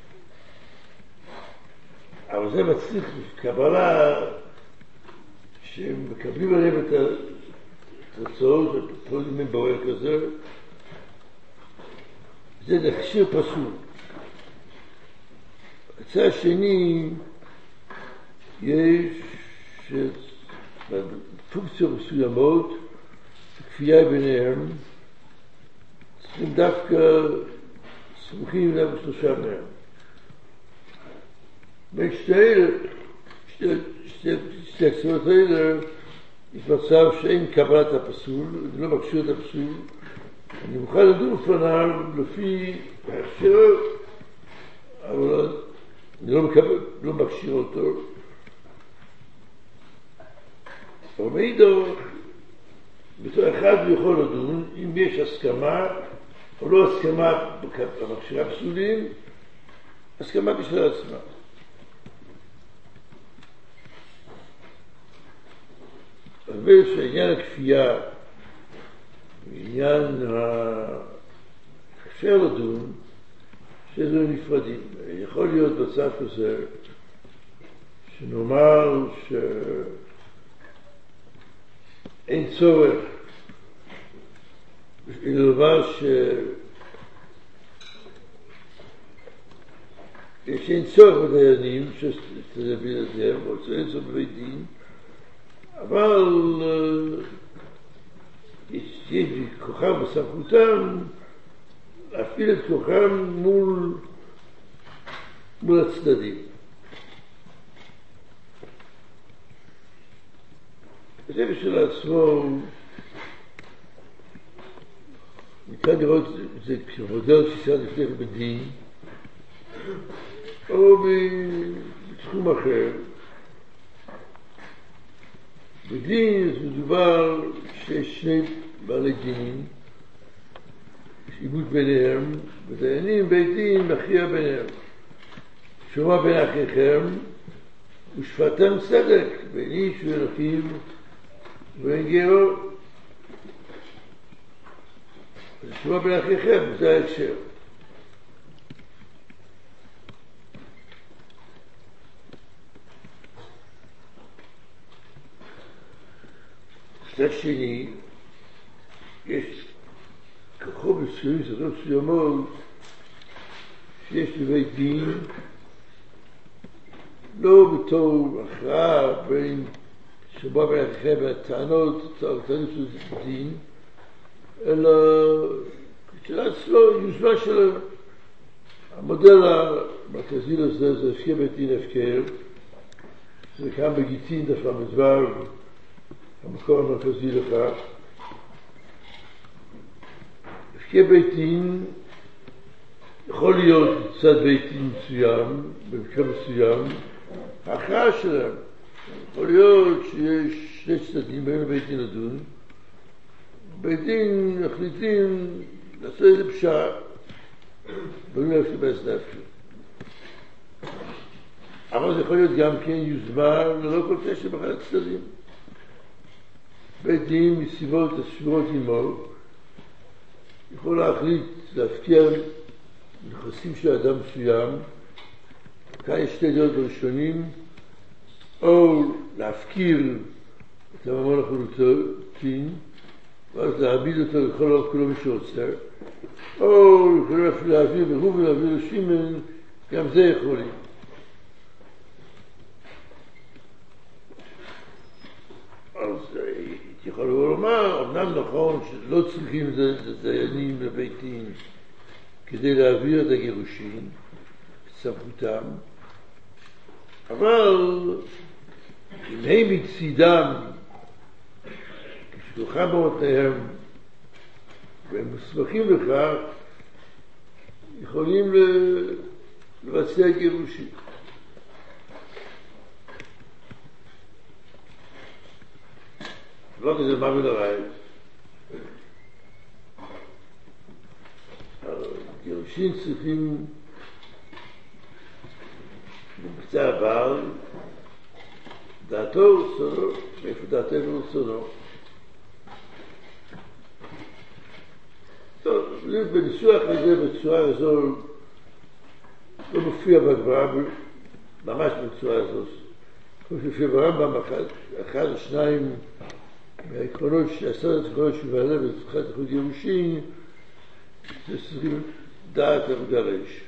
S1: אבל זה מצריך קבלה שהם מקבלים עליהם את התוצאות, כל ימי בוער כזה. זה להכשיר פסול. הצד השני יש פונקציות מסוימות כפייה ביניהם, צריכים דווקא סמוכים להם שלושה מהם. בין שתי הקצוות האלה יש מצב שאין קבלת הפסול, אני לא מקשיר את הפסול, אני מוכן לדון לפניו לפי ההכשר, אבל אני לא, מקבל, לא מקשיר אותו. אבל מאידך, בתור אחד הוא יכול לדון, אם יש הסכמה או לא הסכמה במכשירי הפסולים, הסכמה בשביל עצמה. אבל שעניין הכפייה, עניין האפשר לדון, שזה נפרדים. יכול להיות בצד כזה, שנאמר שאין צורך, לומר ש... שאין צורך בדיינים, שזה בלעדיהם, או שאין צורך בבית דין, אבל יש כוחם בסמכותם להפעיל את כוחם מול, מול הצדדים. זה בשביל עצמו, ניתן לראות את זה כמודל שישראל לפני בדין, או בתחום אחר. בדין מדובר שיש שני בעלי דין, יש עימות ביניהם, ודיינים בית דין מכריע ביניהם. שומע בין אחיכם ושפטתם צדק בין איש ואחיו ובין גרו. שומע בין אחיכם, זה ההקשר. מצד שני, יש כוחו מסוים, סדרות מסוימות, שיש לבית דין, לא בתור הכרעה בין שבא בין אחיכם והטענות, טענות של דין, אלא אצלו יוזמה של המודל המרכזי לזה, זה הפקר בית דין הפקר, זה כאן בגיטין דף למדבר, המקור המרכזי לכך. הפקר בית דין יכול להיות מצד בית דין מסוים, במקרה מסוים, ההכרעה שלהם. יכול להיות שיש שני צדדים בין בית דין לדון, בית דין מחליטים לעשות איזה פשעה, באים להפקר בהסדר. אבל זה יכול להיות גם כן יוזמה ללא כל קשר באחד הצדדים. בית דין מסיבות השבורות עמו יכול להחליט להפקר נכסים של אדם מסוים, כאן יש שתי דעות בראשונים, או להפקיר את הממון החלוטין, ואז להעביד אותו לכל כולו מי שרוצה, או יכולים להעביר ברוב ולהעביר לשימן, גם זה יכולים. אז יכולו לומר, אמנם נכון שלא צריכים את הדיינים לבית דין כדי להעביר את הגירושין, את סמכותם, אבל אם הם מצידם, כשלוחם במותניהם, והם מוסמכים לכך, יכולים לבצע גירושין. לא כזה מה ולרעי. גירושין צריכים בקצה הבעל, דעתו ורצונו, מאיפה דעתנו ורצונו. טוב, בניסוח הזה, בצורה הזו, לא מופיע בגמרא, ממש בצורה הזו. כמו שמופיע ברמב"ם, אחד או שניים מהעקרונות שעשרת העקרונות שבעלה בתחילת איחוד גירושין, זה צריכים דעת המגרש.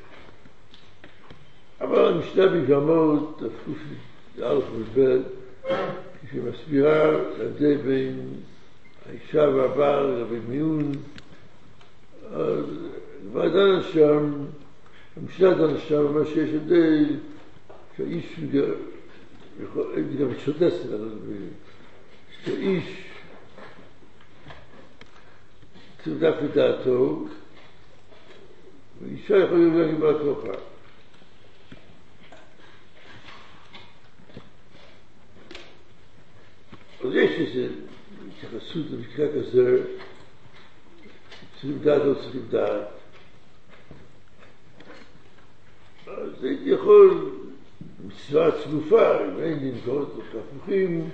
S1: אבל המשנה ביבמות, תפקוף א' וב', כשמסבירה להבדל בין האישה והבעל רבי מיון, אז כבר דנה שם, המשנה דנה שם, אומר שיש הבדל שהאיש גם שודסת, שהאיש צודק לדעתו, ואישה יכול להיות גם בת כוחה. אז יש איזו התייחסות למקרה כזה, צריכים דעת או צריכים דעת. אז זה יכול, מצווה צלופה, אם אין לנקוט הפוכים,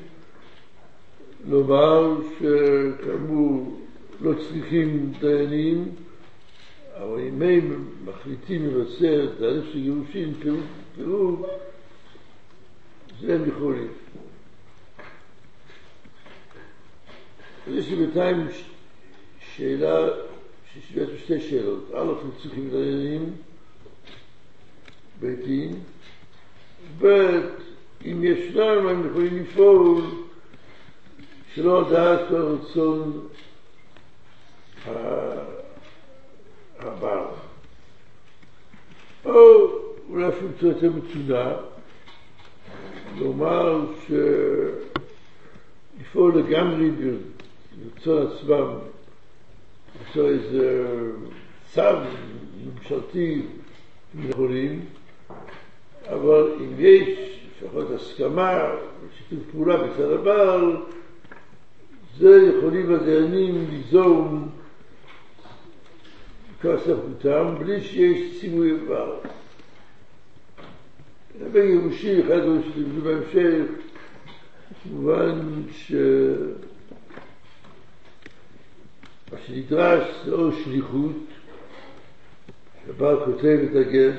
S1: לומר שכאמור לא צריכים דיינים, אבל אם הם מחליטים לבצע את תהליך של גירושין, פירוק, זה הם יכולים. אז יש לי בינתיים שאלה, שיש שתי שאלות. א', הם צריכים דיינים, בית דין, ב', אם ישנם, הם יכולים לפעול שלא הדעת כל רצון הבעל. או אולי אפילו קצת יותר מצונה, לומר לפעול לגמרי ברצון עצמם, למצוא איזה צו ממשלתי יכולים, אבל אם יש לפחות הסכמה ושיתוף פעולה בצד הבעל, זה יכולים הדיינים ליזום כל סמכותם בלי שיש ציווי הבעל. לגבי גירושים, אחד הדברים שתלמדו בהמשך, כמובן ש... מה שנדרש זה או שליחות, שהבעל כותב את הגט,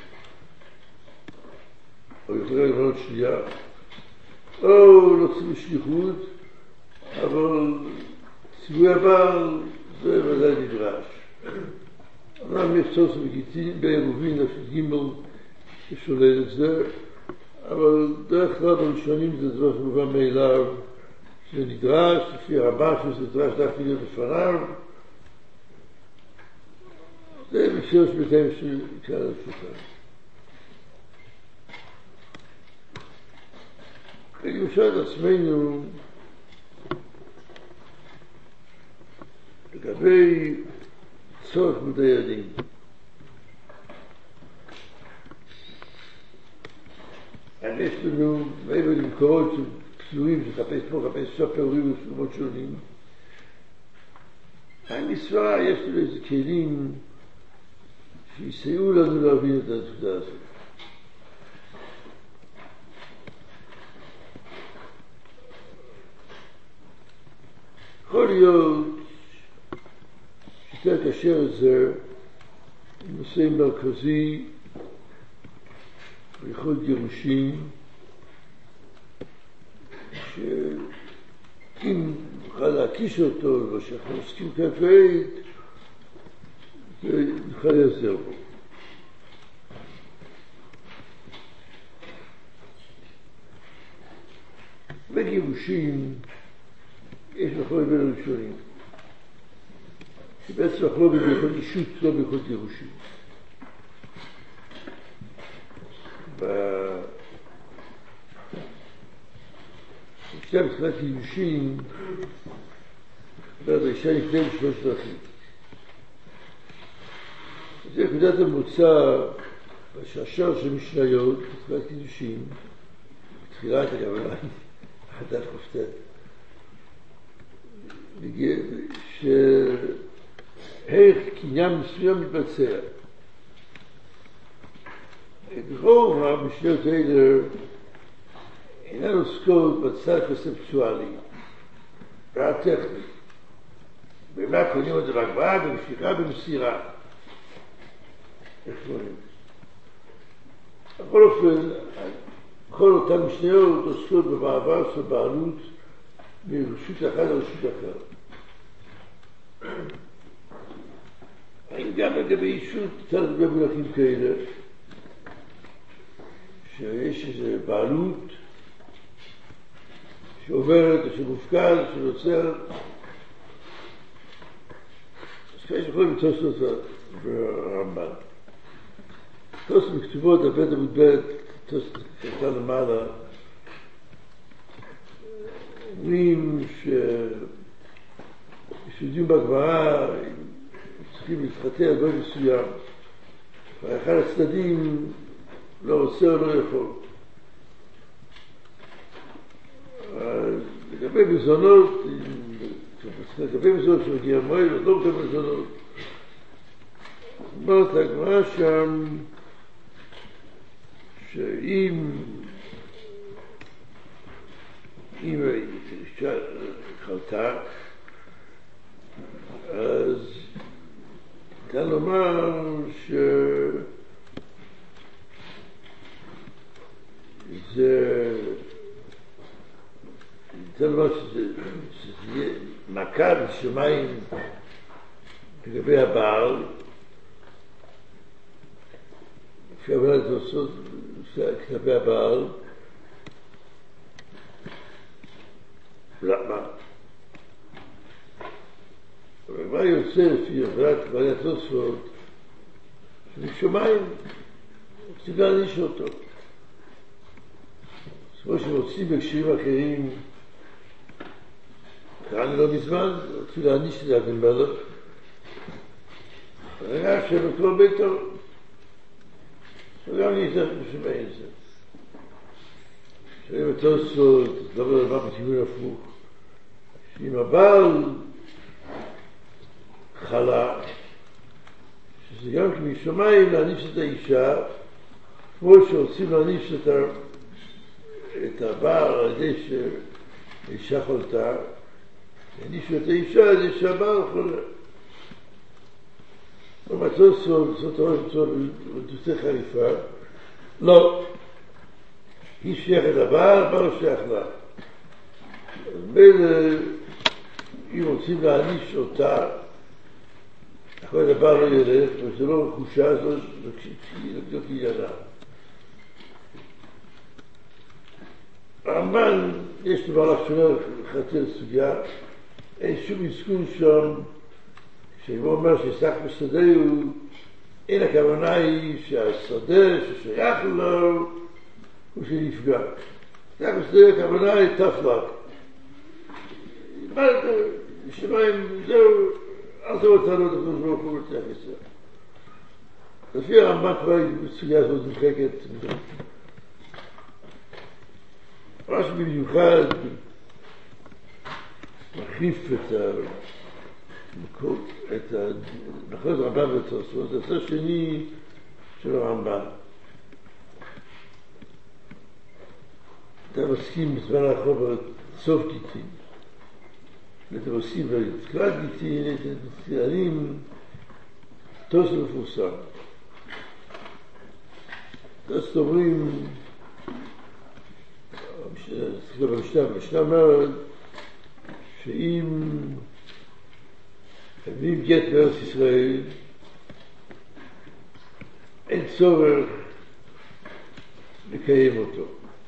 S1: או יכולה לבנות שנייה, או לא צריך שליחות, אבל ציווי הבעל זה ודאי נדרש. אמנם יש צורך בגיטין, בעירובין, נפשת גימל, ששולל את זה, אבל דרך כלל הראשונים זה דבר שמובן מאליו, שזה נדרש, לפי הרבה שזה נדרש דווקא להיות לפניו. זה בשביל שבתיים שיקרא לפתיו. אני חושב את עצמנו לגבי צורך בדיינים. יש לנו מעבר למקורות של פסורים שחפש פה, חפש סופרים ושלומות שונים. המספרה יש לנו איזה כלים שיסייעו לנו להבין את הנקודה הזאת. יכול להיות שיותר קשר את זה נושא מרכזי בייחוד גירושים, שאם נוכל להקיש אותו ושאנחנו עוסקים כעת, זה נוכל להיעזר בו. בגירושים יש מחלוקת בין הראשונים, שבעצם מחלוקת בייחוד אישות, לא בייחוד גירושים. בשתי בתחילת גירושים, אומרת, האישה נפנה בשלושת דרכים. זה נקודת המוצא בשרשרת של משניות, בתחילת גירושים, בתחילת הכוונה, דף כ"ט, שאיך קניין מסוים מתבצע. את רוב המשניות האלה אינן עוסקות בצד קונספטואלי, רק טכני. במה קונים את זה בהגברה, במשיכה, במסירה. איך קוראים? בכל אופן, כל אותן משניות עוסקות במעבר של בעלות מרשות אחת לרשות אחרת. האם גם לגבי אישות צריך לדבר במונחים כאלה, שיש איזו בעלות שעוברת או שמופקד, שנוצרת, אז כאלה שיכולים לתוספות ברמב"ן. תוספות מכתובות, הבית המודברת, תוספות כתב למעלה, אומרים שישודים בגמרא צריכים להתחתן על גוי מסוים, ואחד הצדדים לא רוצה או לא יכול. לגבי מזונות, לגבי מזונות שמגיע מועד, עוד לא מקבל מזונות. אומרת הגמרא שם, שאם אם אישה חלתה, אז ניתן לומר ש... זה... ניתן לומר שזה יהיה מכה בשמיים לגבי הבעל, לפי הבנת לעשות כלפי הבעל. למה? אבל מה יוצא לפי הבנת בעלת לעשות שבשמיים רוצים להעניש אותו. כמו שרוצים בקשרים אחרים כאן לא מזמן, רצו להעניש את אבימלך, היה שבכל ביתו, שגם ניתן בשמע זה. שאם אותו סוד, דבר דבר בכיוון הפוך, שאם הבעל חלה, שזה גם משמיים להעניש את האישה, כמו שרוצים להעניש את, ה... את הבעל על ידי שהאישה חולתה, להענישו את האישה על ידי שהבעל חולה. ומצוא סוד, זאת אומרת, מצוא בדוסי חריפה, לא. היא שייכת לבעל, הבעל לא שייך לה. אז בין, אם רוצים להעניש אותה, אחרי הבעל לא ילך, וזה לא רכושה, זה לא קיינה. הרמב"ן, יש דבר שונה חצי לסוגיה, אין שום עסקון שם, שאם הוא אומר שסך בשדה הוא, אין הכוונה היא שהשדה ששייך לו הוא שנפגע. סך בשדה הכוונה היא תפלק. שמיים, זהו, אל תראו אותנו את הקדוש ברוך הוא לצליח ישראל. לפי הרמב"ן כבר בסוגיה הזאת נמחקת. ממש במיוחד מחריף את ה... את הנחלת רמב"ן ותוספות, זה הצד שני של הרמב"ן. אתה מסכים בזמן האחרון בסוף גיטין, ואתה מסכים בתקרת גיטין, את הציונים תוסף מפורסם. תוסף אומרים, במשנה, במשנה אומרת שאם מביאים גט בארץ ישראל, אין צורך לקיים אותו.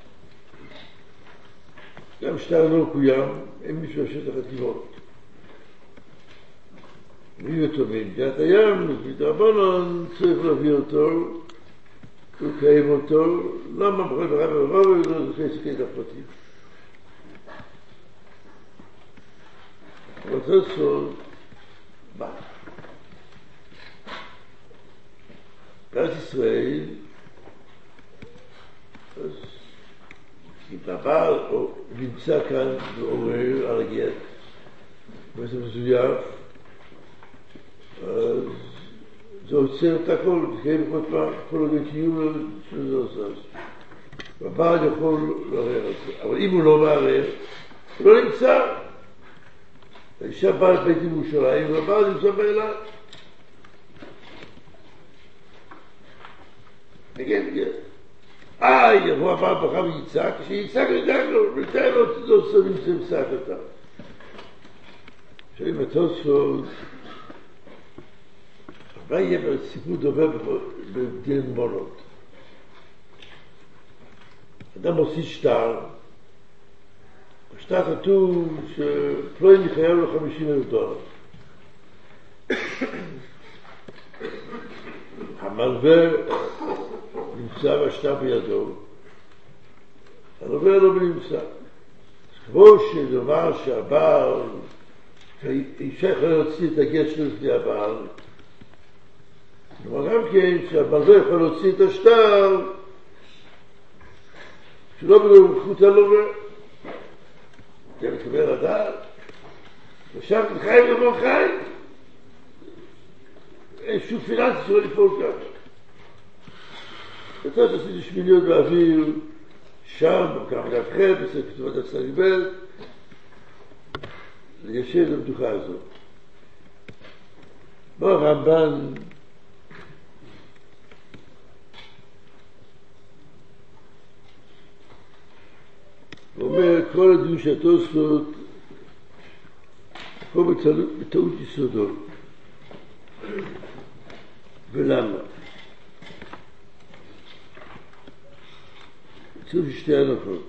S1: גם שטר לא קוים, אין מישהו השטח הטבעות. מביאים אותו מנדיעת הים, מדרבנן צריך להביא אותו, לקיים אותו, למה בכל ברב הרב ולא זוכר לסקי את הפרטים. אבל זאת סוד, מה? בארץ ישראל, אז אם הבעל נמצא כאן ועורר על הגט, וזה מזויף, אז זה עוצר את הכל, זה בכל פעם, כל עוד הקיום שזה עושה. והבעל יכול לערער על זה. אבל אם הוא לא מערער, הוא לא נמצא. האישה באה לבית ירושלים, והבעל נמצא באילת. נגד, נגד. אה, יבוא הבעל ברכה ויצעק, כשיצעק נדאג לו, בינתיים לא שמים שמשק אותה. עכשיו, אם התוספות, מה יהיה בסיפור דומה בדין מונות? אדם עושה שטר, בשטר כתוב שפלוין יחייב לו חמישים אלף דולר. המלווה נמצא בשטר בידו, המלווה לא נמצא. אז כמו שדבר שהבעל, אישה יכולה להוציא את הגט שלו לפני הבעל, כלומר גם כן שהמלווה יכול להוציא את השטר שלא בנוכחות הלווה. זה מתקבל לדעת. ושם חיים לבוא חיים. אין שום פיננסי שלא לפעול ככה. אתה עשיתי שמיניות באוויר שם, בכמה דפכם, בסדר כתובת הצליבל, ליישב למדוכה הזאת. בוא הרמב"ן הוא אומר, כל הדיון שהתוספות פה בטעות יסודו. ולמה? צירוף שתי הנחות.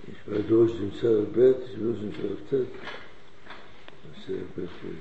S1: יש בדור שנמצא על ב', יש בדור שנמצא על ת', נעשה על ב' פרק.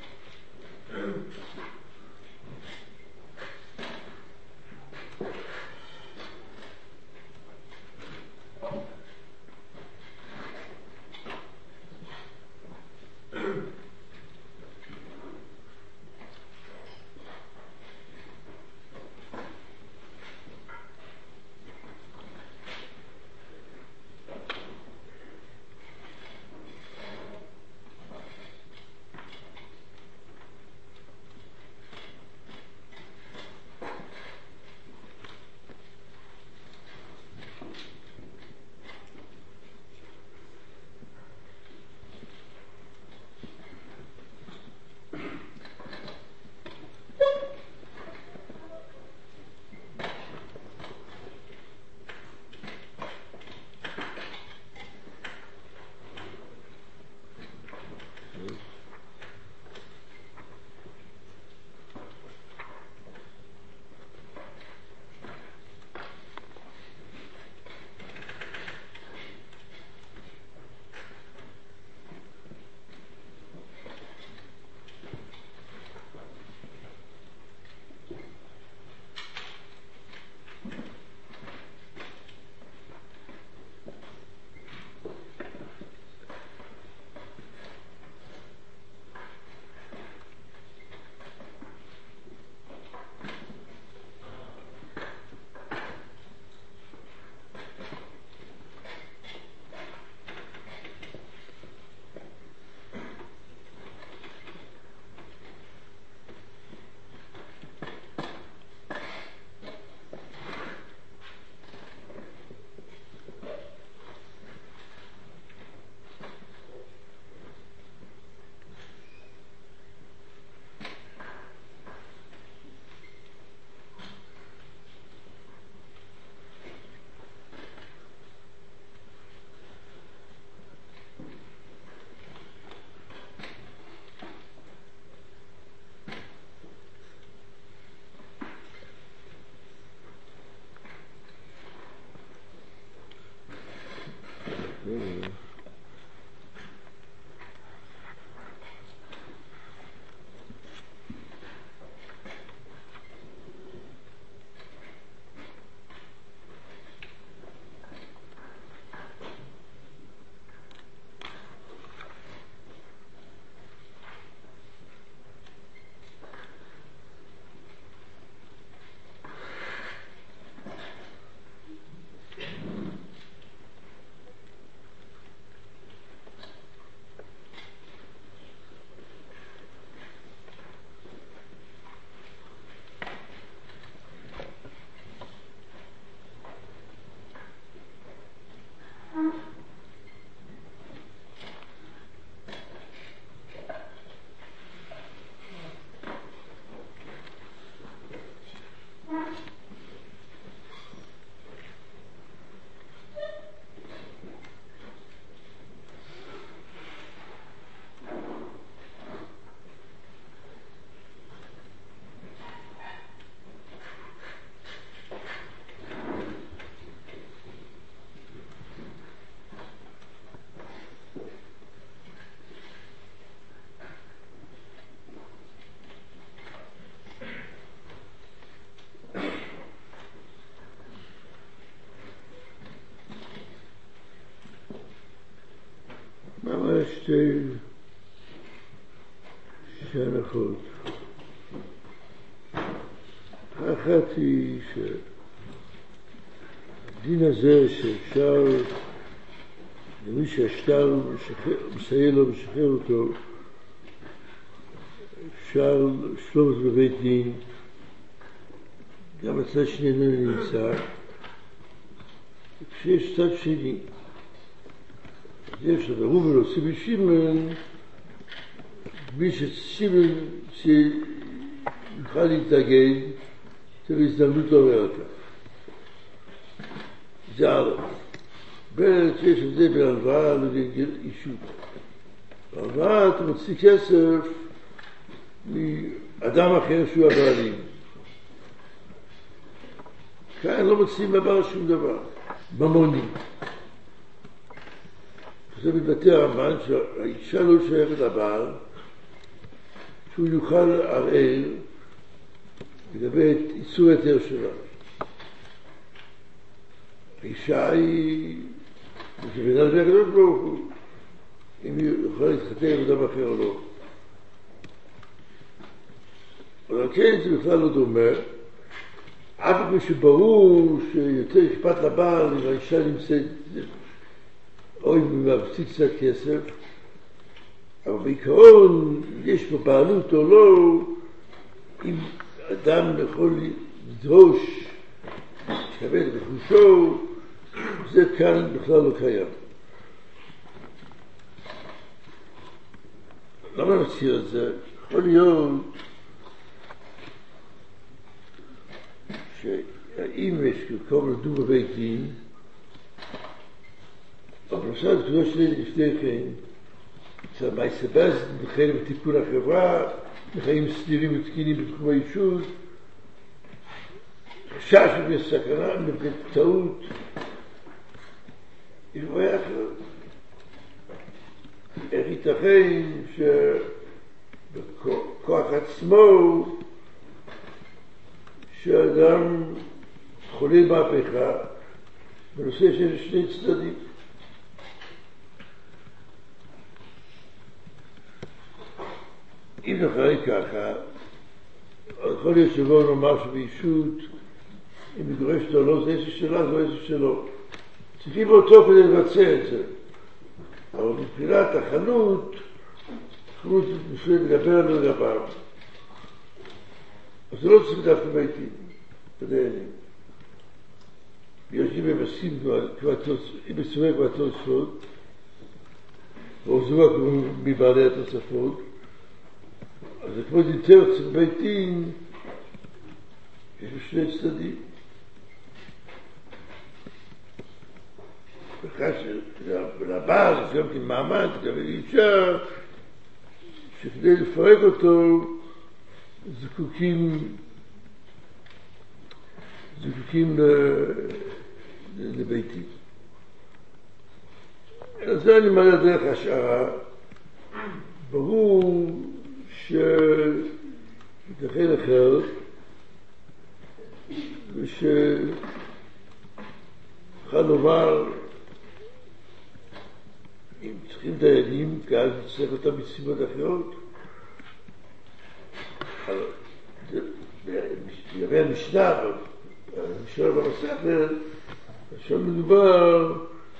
S1: שתי הנחות. האחת היא שהדין הזה שאפשר למי שהשטר מסייע לו ומשחרר אותו, אפשר לשלום אותו בבית דין, גם הצד שני איננו נמצא, וכשיש צד שני יש לדבר ולהוציא בשימן, מי ששימן שיוכל להתנגד, זה בהזדמנות לא רואה כך. זה א'. בין שיש את זה בהלוואה לבין אישות. בהלוואה אתה מוציא כסף מאדם אחר שהוא הבעלים. כאן לא מוציאים בבעל שום דבר, ממוני. זה מתבטא הרמב"ן שהאישה לא שייכת לבעל, שהוא יוכל לערער לגבי איסור היתר שלה. האישה היא מכוונת לפני הקדוש ברוך הוא, אם היא יכולה להתחתן עם אדם אחר או לא. אבל כן זה בכלל לא דומה, אף פעם שברור שיותר אכפת לבעל אם האישה נמצאת או אם היא מפסיד קצת כסף, אבל בעיקרון יש פה בעלות או לא, אם אדם יכול לדרוש שווה את רכושו, זה כאן בכלל לא קיים. למה נציע את זה? יכול להיות שאם יש כל לדו בבית דין, אבל עכשיו זה לא שלי לפני כן, שהמייסה בז מחייב בתיקון החברה, מחיים סדירים ותקינים בתחום האישות, חשש ובסכנה, בטעות, יש בעיה אחרת. איך ייתכן שבכוח עצמו שאדם חולה מהפכה בנושא של שני צדדים. אם נחרי ככה, יכול להיות שבוא נאמר שבאישות, אם מגורשת או לא, זה עסק שלה, זה עסק שלו. צריכים אותו כדי לבצע את זה. אבל מבחינת החנות, חנות מסוים לדבר על לגביו. אז זה לא צריך דווקא ביתים, בדיינים. יש אם הם עושים אם מסוים כבר תוספות, או זוג מבעלי התוספות, אז זה כמו יותר צריך ביתים, יש שני צדדים. בכך שלבעל, גם כמעמד, גם לאישה, שכדי לפרק אותו, זקוקים, זקוקים לביתים. אז זה אני מעלה דרך השערה. ברור שיתכן אחר, ושאחד לומר, אם צריכים דיינים, כי אז נצטרך אותם מסיבות אחרות. יביא המשנה, המשנה במסכת, עכשיו מדובר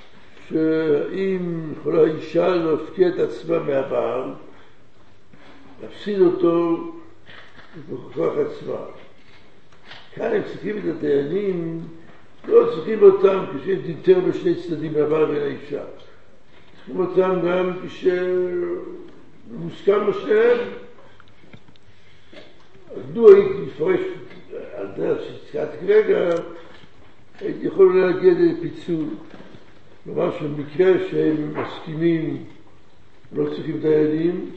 S1: שאם יכולה האישה להפקיע את עצמה מהבעל, להפסיד אותו בכוח עצמה. כאן הם צריכים את הדיינים, לא צריכים אותם כשהם תיתר בשני צדדים מהבעל בין האישה. צריכים אותם גם כשמוסכם בשניהם. אז דו הייתי לפרש על דרך שהזכרתי כרגע, הייתי יכול להגיע לפיצול. כלומר שבמקרה שהם מסכימים לא צריכים דיינים,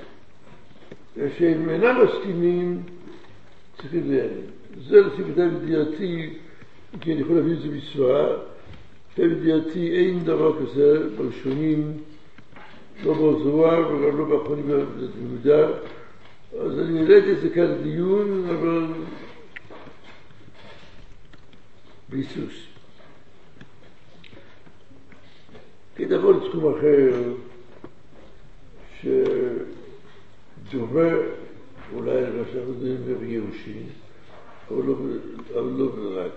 S1: ושהם אינם מסכימים צריכים דיינים. זה לפי בדי בדייתי, כי אני יכול להביא את זה בסברה, לפי בדייתי אין דבר כזה בראשונים, לא בזוהר וגם לא באחרונים בלימודה, אז אני העליתי את זה כאן לדיון, אבל ביסוס. כדבר לתחום אחר, שדומה אולי למה שאנחנו יודעים בגירושין, אבל לא, אבל לא רק.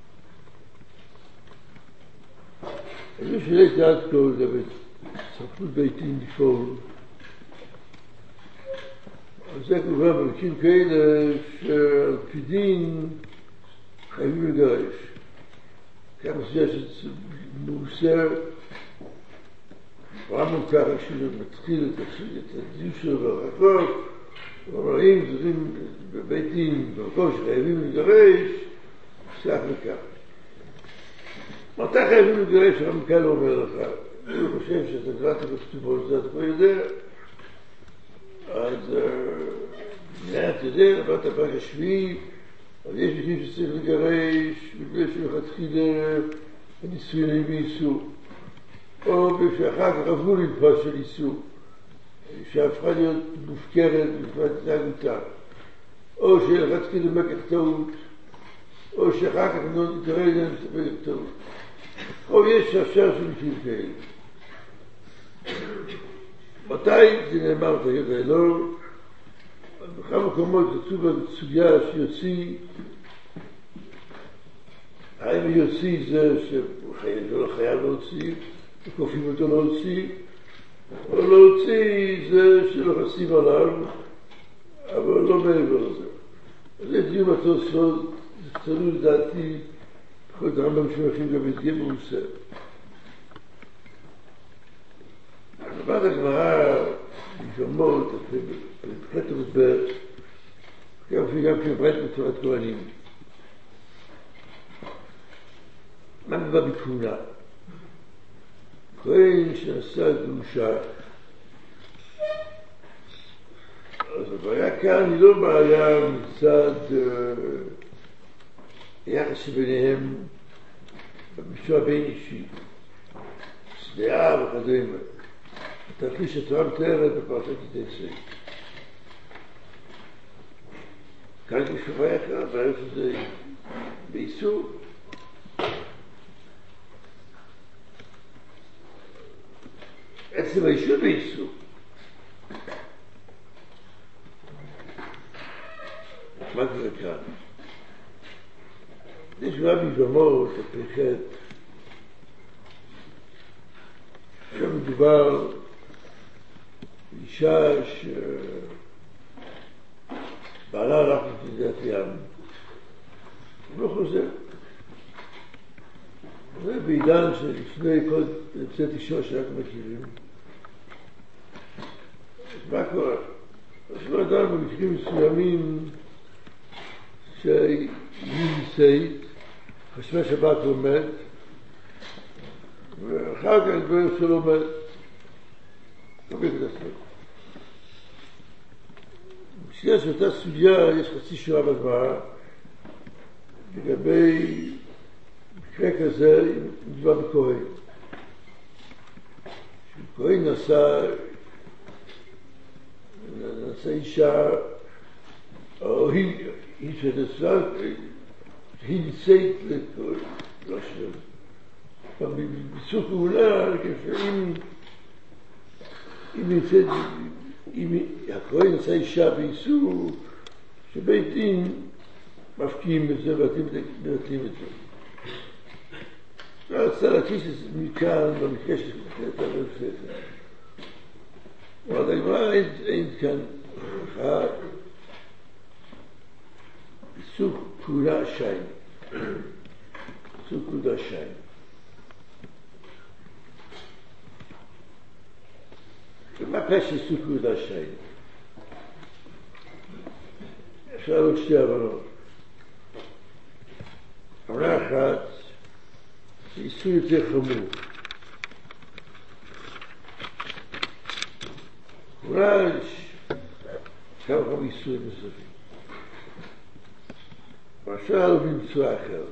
S1: אני שאלתי עד כה לגבי סמכות ביתים לפעול, אז זה כמובן במקרים כאלה שעל פי דין חייבים לגרש. ככה זה שמוסר, רמב"ם ככה שהוא מתחיל את הדיון שלו ברחוב, הוא אומר, אם צריכים בבית דין במקום שחייבים לגרש, כך וכך. מתי חייבים לגרש, רמב"ם כאן אומר לך, אני חושב שאתה קראת בכתובות, זה אתה כבר יודע, אז אתה יודע, עברת הפרק השביעי, אז יש מקרים שצריך לגרש, בגלל שמלכתחילה הנישואין היו באיסור. או שאחר כך עברו לתפוס של איסור, שהפכה להיות מופקרת בפני התנהגותה, או שלחץ כאילו מקח טעות, או שאחר כך נתראה להם מסתפק טעות. או יש שרשר של מקרים כאלה. מתי זה נאמר את הידע אלו? בכמה מקומות יצאו בסוגיה שיוציא, האם יוציא זה שלא חייב להוציא, וכופים אותו להוציא, או להוציא זה שלא חסים עליו, אבל לא מעבר לזה. זה דיון התוספות, זה תלוי לדעתי, בכל את הרמב"ם שמחים גם את גמר עושה. למד הגמרא, משומות, מבחינת המדבר, גם כן ברית בתורת כהנים. מה מבא בכהונה? כהן שנשא גרושה, אז הבעיה כאן היא לא בעיה מצד היחס שביניהם במישור הבין אישי, שדעה וכדומה. התרחיש שהתורה מתארת בפרשת כי תצא. כאן יש בעיה כאן, הבעיה שזה באיסור. עצם האיסור באיסור. מה קורה כאן? יש רבי גמור, תפחת, שם מדובר אישה שבעלה הלך לתנודת ים, הוא לא חוזר. זה בעידן שלפני כל יוצאת אישה שאנחנו מכירים. אז מה קורה? אז לא ידענו במקרים מסוימים שהיא ניסית, חשבה שבת הוא מת, ואחר כך התברר שלא מת. לא בית הספר. בשביל שאותה סוגיה יש חצי שעה בגמרא לגבי מקרה כזה מדובר בכהן. כהן נשא נשא אישה, או היא שנשא, היא ניסית לכהן, לא שלם. אבל בסוף פעולה, כשאם אם יצאת, אם הכהן נשא אישה באיסור, שבית דין מפקיעים את זה ומבטלים את זה. לא רצה להקיש מכאן במקרה של את הרפסת. אבל הגמרא אין כאן אחד איסור פעולה שיים. איסור פעולה שיים. ומה פשע איסור פעולה שיים? אפשר עוד שתי הבנות. הבנה אחת, איסור יותר חמור. אולי יש כמה כמה איסורים נוספים. למשל במצווה אחרת.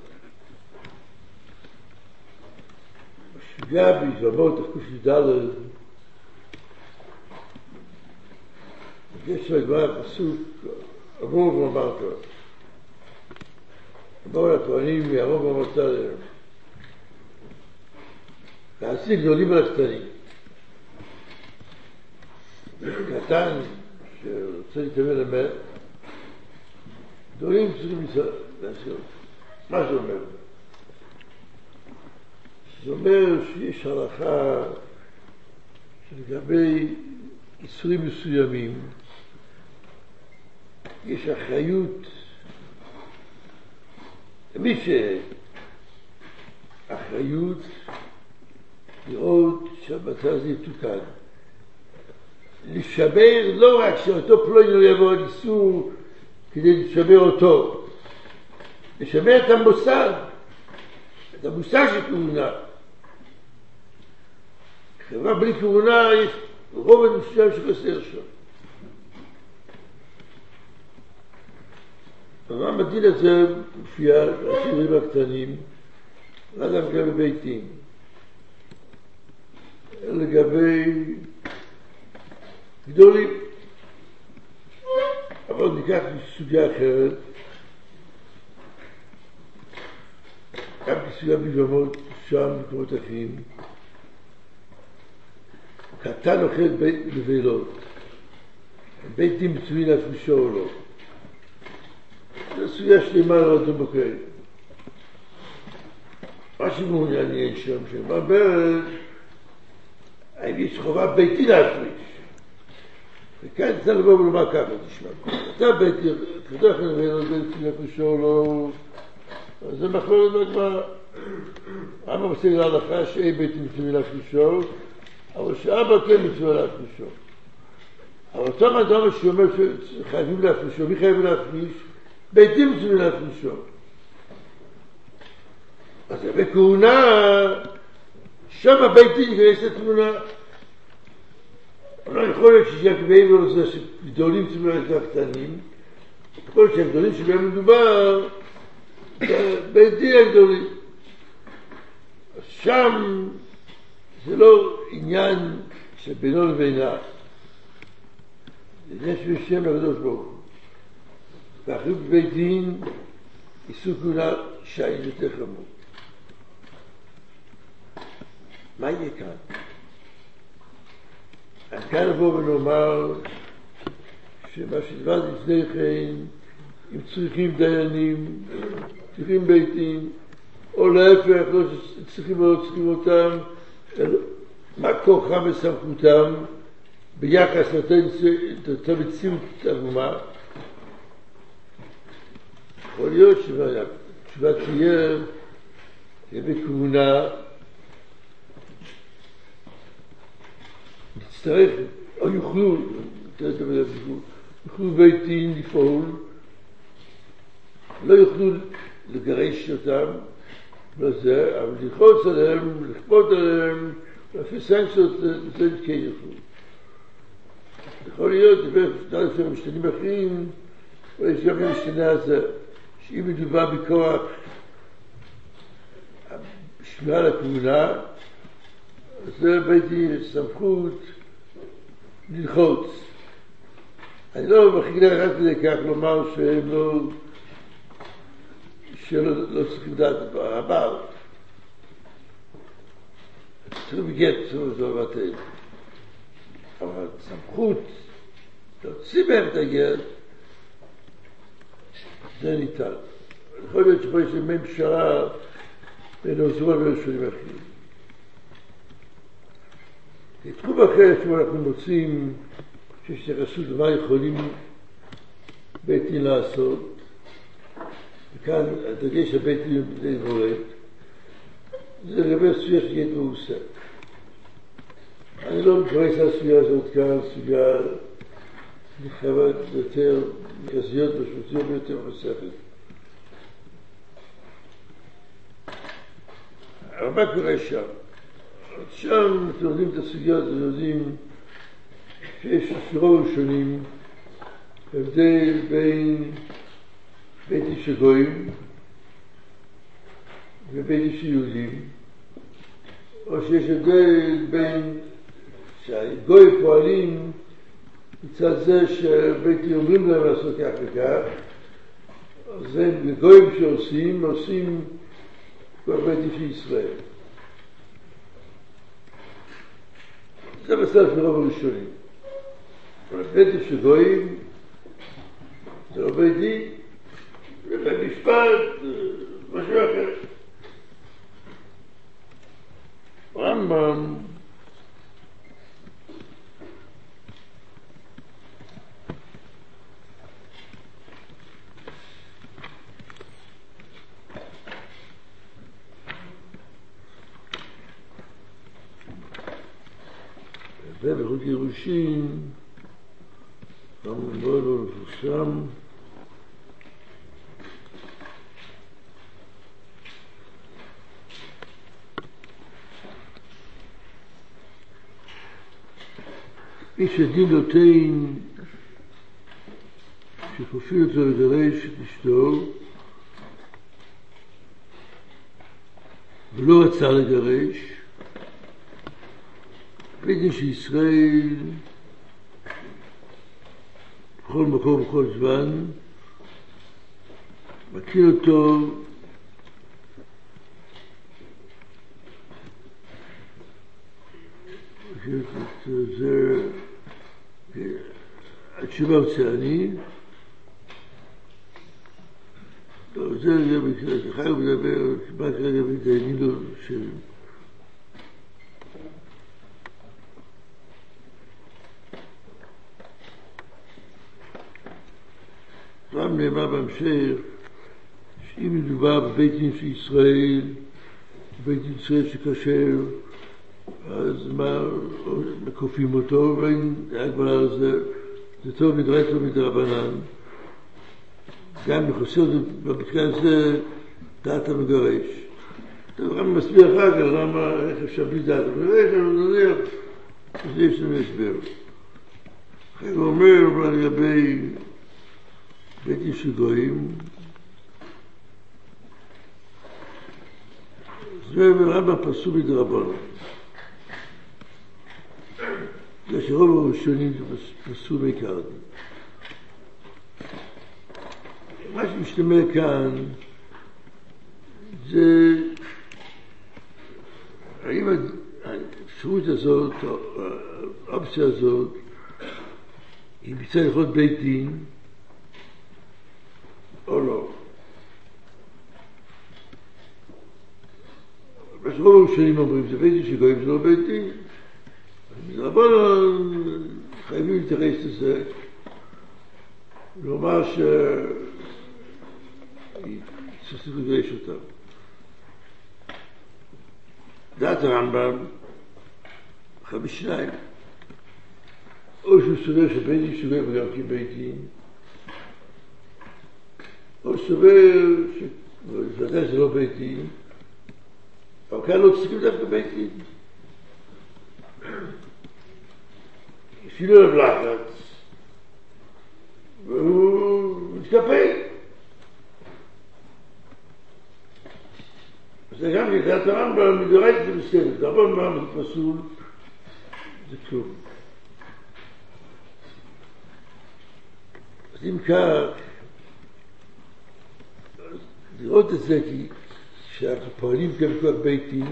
S1: בשביעה ביזמות, תק"ד, יש בגמרא פסוק, אמרו ואמרת. אמרו לכהנים, ירום ואמרת להם. להשיג גדולים על הקטנים. קטן שרוצה להתאמן למת, גדולים צריכים לעשות. מה זה אומר? זה אומר שיש הלכה שלגבי איסורים מסוימים, יש אחריות למי שאחריות לראות שהמצב הזה יתוקן. לשבר לא רק שאותו פלוני לא יבוא על איסור כדי לשבר אותו, לשבר את המושג, את המושג של כהונה. חברה בלי כהונה יש רובד מסוים שחסר שם. הרמב"ם מדין את זה מופיע השירים הקטנים, לאדם גם בביתים. לגבי גדולים. אבל ניקח סוגיה אחרת, גם כסוגיה בגמות שם במקומות אחרים, קטן אוכל בית לבלות, בית דין מצוין להפרישו או לא. זו סוגיה שלמה לא לדון בקרב. מה שמעוניין יהיה שם שם, אבל האם יש חובה בית דין להפריש? וכאן צריך לבוא ולומר ככה, תשמע, אתה בית דין, אתה יכול לבלות בית דין להפרישו או לא, אז זה מחלוקת בגמרא. אבא עושה להלכה שאין בית דין מצוין להפרישו, אבל שאבא כן מצווה להפרישו. אבל אותו אדם שאומר שחייבים להפרישו, מי חייב להפריש? בית דין מצווה להפרישו. אז בכהונה, שם הבית דין ייכנס לתמונה. אבל לא יכול להיות שישקבעים לו זה שגדולים מצווה לקטנים, יכול להיות שהגדולים שבהם מדובר, בית דין הגדולים. אז שם זה לא עניין שבינו לבינה, זה עניין שבשם הקדוש ברוך הוא. ואחרי בבית דין איסור כהונה שיין יותר חמור. מה יהיה כאן? אז כאן נבוא ונאמר שמה שדברתי לפני כן, אם צריכים דיינים, צריכים בית דין, או להפך, לא צריכים או לא צריכים אותם, מה כוחם וסמכותם ביחס לאותה מציאות עגומה. יכול להיות שבתשובה תהיה בכהונה נצטרך, או יוכלו, יוכלו בית דין לפעול, לא יוכלו לגרש אותם, לא זה, אבל ללחוץ עליהם, לכפות עליהם, לפי סנקציות, זה כן יוכלו. יכול להיות, לפי המשתנים אחרים, יש גם המשתנה הזה, שאם מדובר בכוח שמירה לכהונה, זה בית דין סמכות ללחוץ. אני לא מכיר רק כדי כך לומר שהם לא, שלא לא צריכים לדעת הבעל. צריכים לגט, צריכים לבטל. אבל סמכות להוציא בהם את הגט, זה ניתן. יכול להיות שפה יש ימי פשרה בין עוזרו וראשונים אחרים. תחום אחר שבו אנחנו מוצאים שיש יחסות מה יכולים בית דין לעשות, וכאן הדגש הבית דין בדי דבורת, זה לגבי סוגיה שגית ועושה. אני לא מתפרס על הסוגיה הזאת כאן, סוגיה נכחבת יותר מרכזיות משמעותיות ביותר במסכת. אבל מה קורה שם? שם אתם יודעים את הסוגיות, אתם יודעים שיש ספירות ראשונים, הבדל בין בית איש הגויים ובית איש יהודים, או שיש הבדל בין שהגויים פועלים מצד זה שבית איש אומרים להם לעשות כך וכך, אז הם גויים שעושים, עושים כבר בית איש ישראל. זה בסדר של רוב הראשונים. אבל בית איש הגויים זה לא בית דין, זה בית משפט, משהו אחר. רמב"ם זה בחוק גירושין, רמב"ם מאוד לא מפורסם, מי שדין נותן שכופים אותו לגרש את אשתו ולא רצה לגרש, בית דין של ישראל, בכל מקום, בכל זמן, מכיר אותו זה התשובה הוצאני זה חייב לדבר כמה כרגע מתעיינים לו של גם נאמר בהמשך שאם מדובר בבית דין של ישראל, בית דין ישראל שכשר, אז מה, מקופים אותו, ואין הגבלה על זה, זה טוב מדרית ומדרבנן. גם מחוסר במקרה הזה דעת המגרש. טוב, גם מסביר אחר כך למה, איך אפשר בלי דעת המגרש, אבל נניח, אז יש לנו הסבר. אחרי הוא אומר, אבל לגבי בית דין של גויים, זה ברמב"ם פסול מדרבנן. בגלל שרוב הראשונים זה פסול בעיקר. מה שמשתמע כאן זה האם האפשרות הזאת, האופציה הזאת, היא מצד יכול להיות בית דין או לא. מה שרוב הראשונים אומרים זה בית דין שגויים זה לא בית דין. אבל חייבים להתייחס לזה, לומר ש... צריך לגרש אותם. דעת הרמב"ם, חמיש שניים. או שהוא סובר שבית דין סובר וגם כי בית דין, או סובר שוודאי זה לא בית דין, אבל כאן לא צריכים דווקא בית דין. אפילו עליו לחץ, והוא מתקפל. זה גם לדעת הרמב"ם, מדורית זה בסדר, דרבנן מה זה פסול, זה כלום. אז אם כך, לראות את זה כי כשאנחנו פועלים כמכוח בית דין,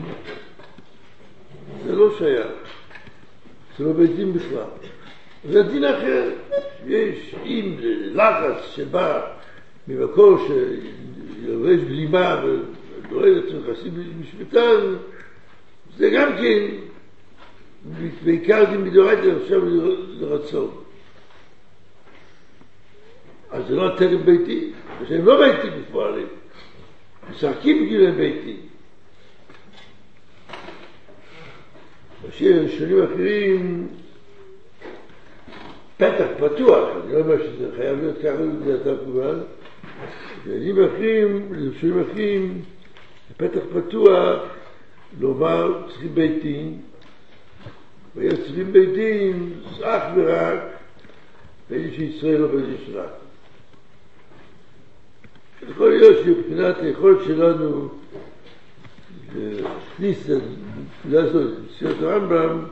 S1: זה לא שייך, זה לא בית דין בכלל. זה דין אחר, יש אם לחץ שבא ממקור שיורש בלימה ודורש את נכסים משפטן, זה גם כן, בעיקר דין מדורייתא עכשיו לרצון. אז זה לא תרם בית דין, שהם לא בית דין בפועלים, משחקים בגיל הם בית דין. בשביל שונים אחרים, פתח פתוח, אני לא אומר שזה חייב להיות ככה לדעתם כמובן, שונים אחרים, שונים אחרים, פתח פתוח, לומר צריכים בית דין, ויש צריכים בית דין, אך ורק, בית דין של ישראל או בית דין שלנו. יכול להיות שבבחינת היכולת שלנו להכניס את הנקודה הזאת בסיעת הרמב"ם,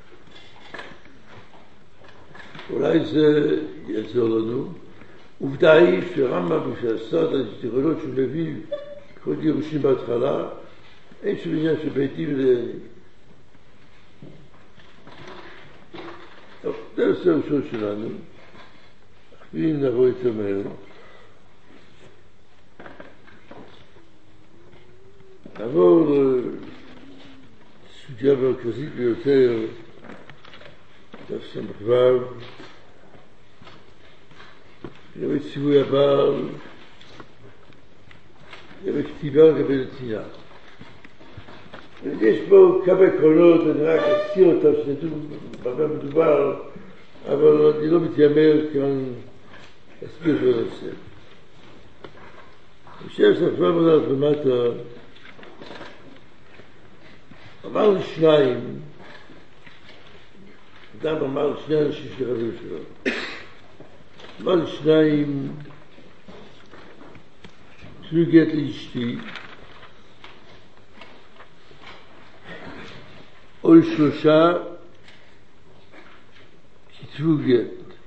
S1: אולי זה יעזור לנו. עובדה היא שהרמב"ם שעשה את הזיכרונות שהוא מביא כל גירושים בהתחלה, אין שום עניין של בית דין ל... טוב, זה נושא הראשון שלנו. ואם נבוא יותר מהר. נעבור לסוגיה המרכזית ביותר, דף ס"ו, לגבי ציווי הבעל, לגבי כתיבה ולגבי נתינה. יש פה כמה עקרונות, אני רק אזכיר אותם שנדעו במה מדובר, אבל אני לא מתיימר כאן להסביר את הנושא. בשם ספר מודעת במטה, אמר לי שניים, אדם אמר לשני אנשים שחברים שלו, אמר לי שניים, תנו גט לאשתי, או לשלושה, כתבו גט.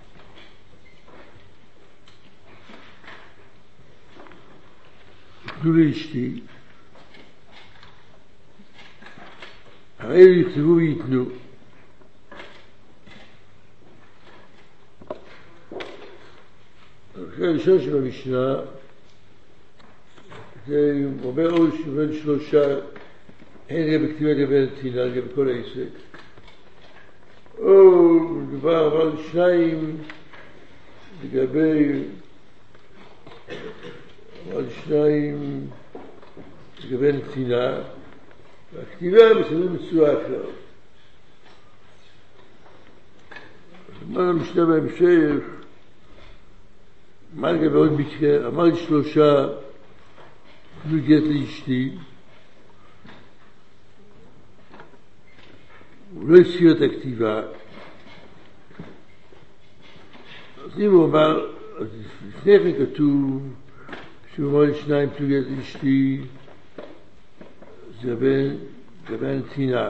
S1: תנו לאשתי, הרי יכתבו ויתנו. אחרי הראשון שבמשנה, זה אומר או שבין שלושה, הן גם בכתיבה לגבי נתינה, גם בכל העסק. או מדובר על שניים לגבי, על שניים לגבי נתינה, והכתיבה מסתובבת בצורה אחרת. אמר המשנה בהמשך, אמר לגבי עוד מקרה, אמר לי שלושה, תנו גט לאשתי, הוא לא הזכיר את הכתיבה. אז אם הוא אמר, אז לפני כן כתוב, שהוא אמר לי שניים תנו גט לאשתי, זה לגבי הנתינה.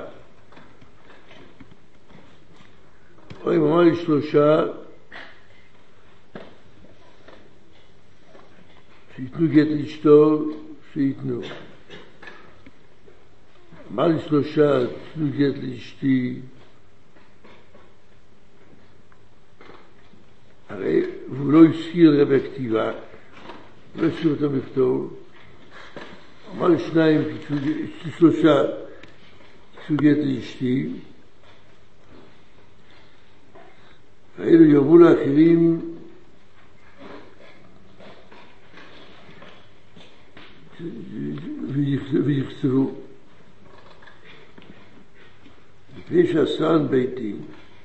S1: או אם אמר לי שלושה, שיתנו גט לאשתו, שיתנו. אמר לי שלושה, תנו גט לאשתי, הרי הוא לא הזכיר לגבי הכתיבה, לא הזכיר אותו בכתוב. אמר לי שניים, שלושה, תנו גט לאשתי, האלו יאמרו לאחרים, ויכתבו. לפני שעשן ביתי,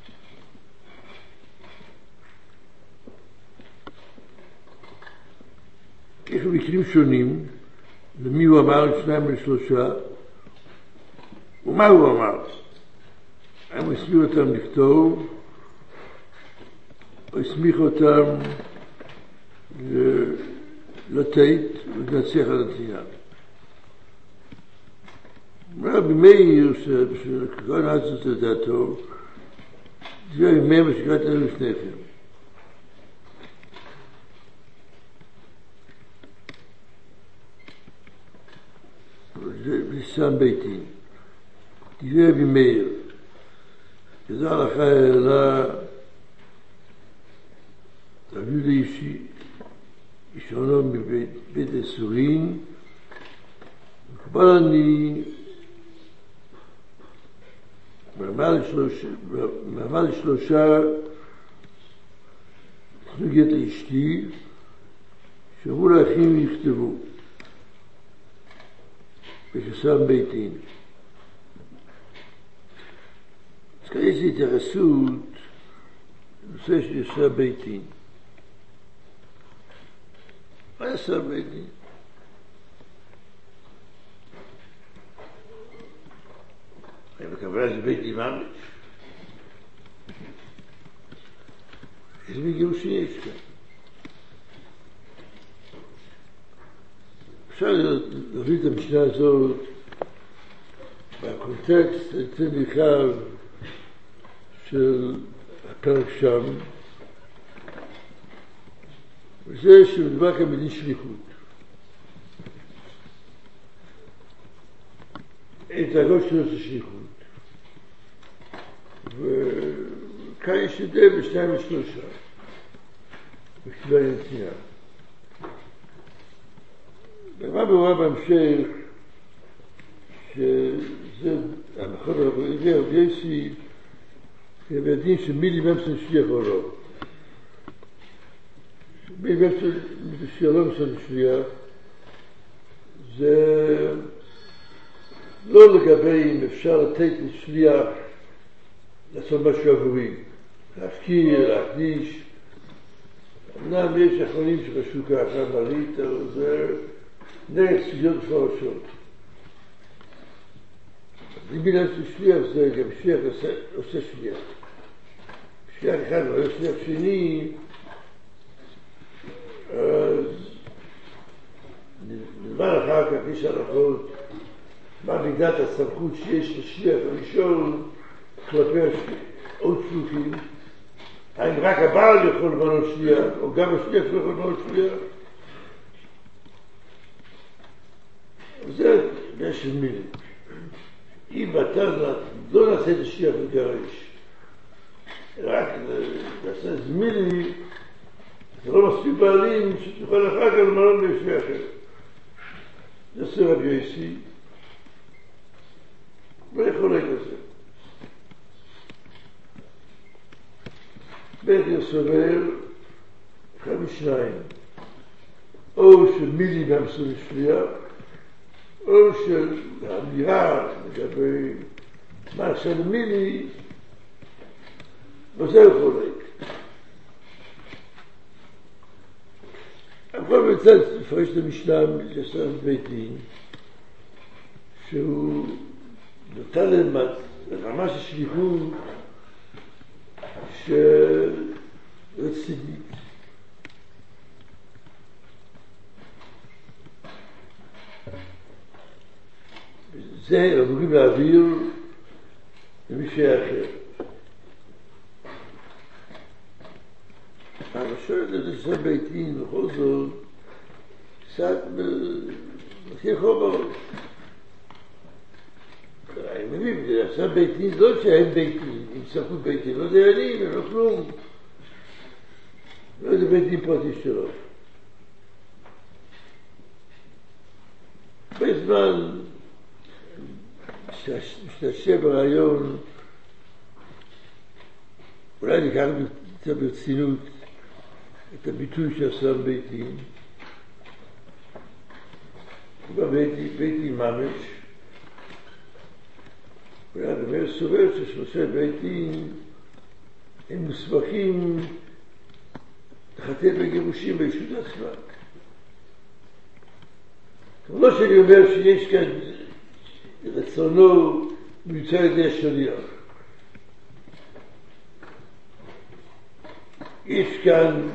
S1: יש מקרים שונים, למי הוא אמר, שניים ושלושה, ומה הוא אמר? הם הסביר אותם לכתוב, או הסמיך אותם לתת ולנצח על הנתינה. רבי מאיר, שכבר נעצת את דעתו, זה היה ימי מה שקראת לנו לפניכם. זה בסם ביתין. זה רבי מאיר. זה הלכה העלה, תביאו לאישי, ישונו מבית אסורין, מקבל אני מאמר לשלושה תנו גט לאשתי, שאמרו לאחים יכתבו וששם ביתין. אז כאן יש לי התייחסות לנושא של שם ביתין. מה זה שם ביתין? אני מקבל את בית אימאמי. איזה גירושין יש כאן? אפשר להביא את המשנה הזאת בקונטקסט היותר נרחב של הפרק שם, וזה שמדובר כאן בדין שליחות. את הגות שלו זה שליחות. וכאן יש הבדל בשניים ושלושה בכתיבה הנתינה. ומה ברורה בהמשך שזה המחור הרבי רבי יוסי כבדין שמילי ממסן שליח או לא. מילי ממסן שליח לא ממסן שליח זה לא לגבי אם אפשר לתת לשליח לעשות משהו עבורי, להפקיר, להקדיש. אמנם יש אחרונים שחשבו ככה מרית, אבל זה נגד סוגיות מפורשות. אם בגלל שליח זה גם שליח עושה שליח. שליח אחד ועושה שליח שני, אז נדבר אחר כך יש הלכות מה מידת הסמכות שיש לשליח הראשון כלפי עוד שלוחים, האם רק הבעל יכול למנות שליח, או גם השליח יכול למנות שליח? זה יש מילי. אם אתה לא נעשה את השליח לגרש, רק נעשה את מילי, זה לא מספיק בעלים שתוכל אחר כך למנות בשליח אחר. זה עושה רבי יוסי, ויכול לזה. בית יוסבר, אחד משניים, או שמילי במסור לשליח, או של האמירה לגבי מה של מילי, וזה יכול להיות. אבל בצד לפרש את המשנה יסר בית דין, שהוא נותן להם רמה של שליחות שרצינית. זה אמורים להעביר למישהו אחר. אבל שואל את זה שזה בית דין, בכל זאת, קצת מכיר חור בראש. אני מבין, זה בית דין, לא שאין בית דין, אם סמכות בית דין, לא דיינים, אין לו כלום. לא זה בית דין פרטי שלו. בזמן משתשב ברעיון, אולי ניקח יותר ברצינות את הביטוי שעשה בית דין, בבית דין ממש, אולי הדבר סובר ששלושה בית דין הם מוסמכים לחתן בגירושים בישות עצמה. כמו לא שאני אומר שיש כאן רצונו מיוצא על ידי השליח. יש כאן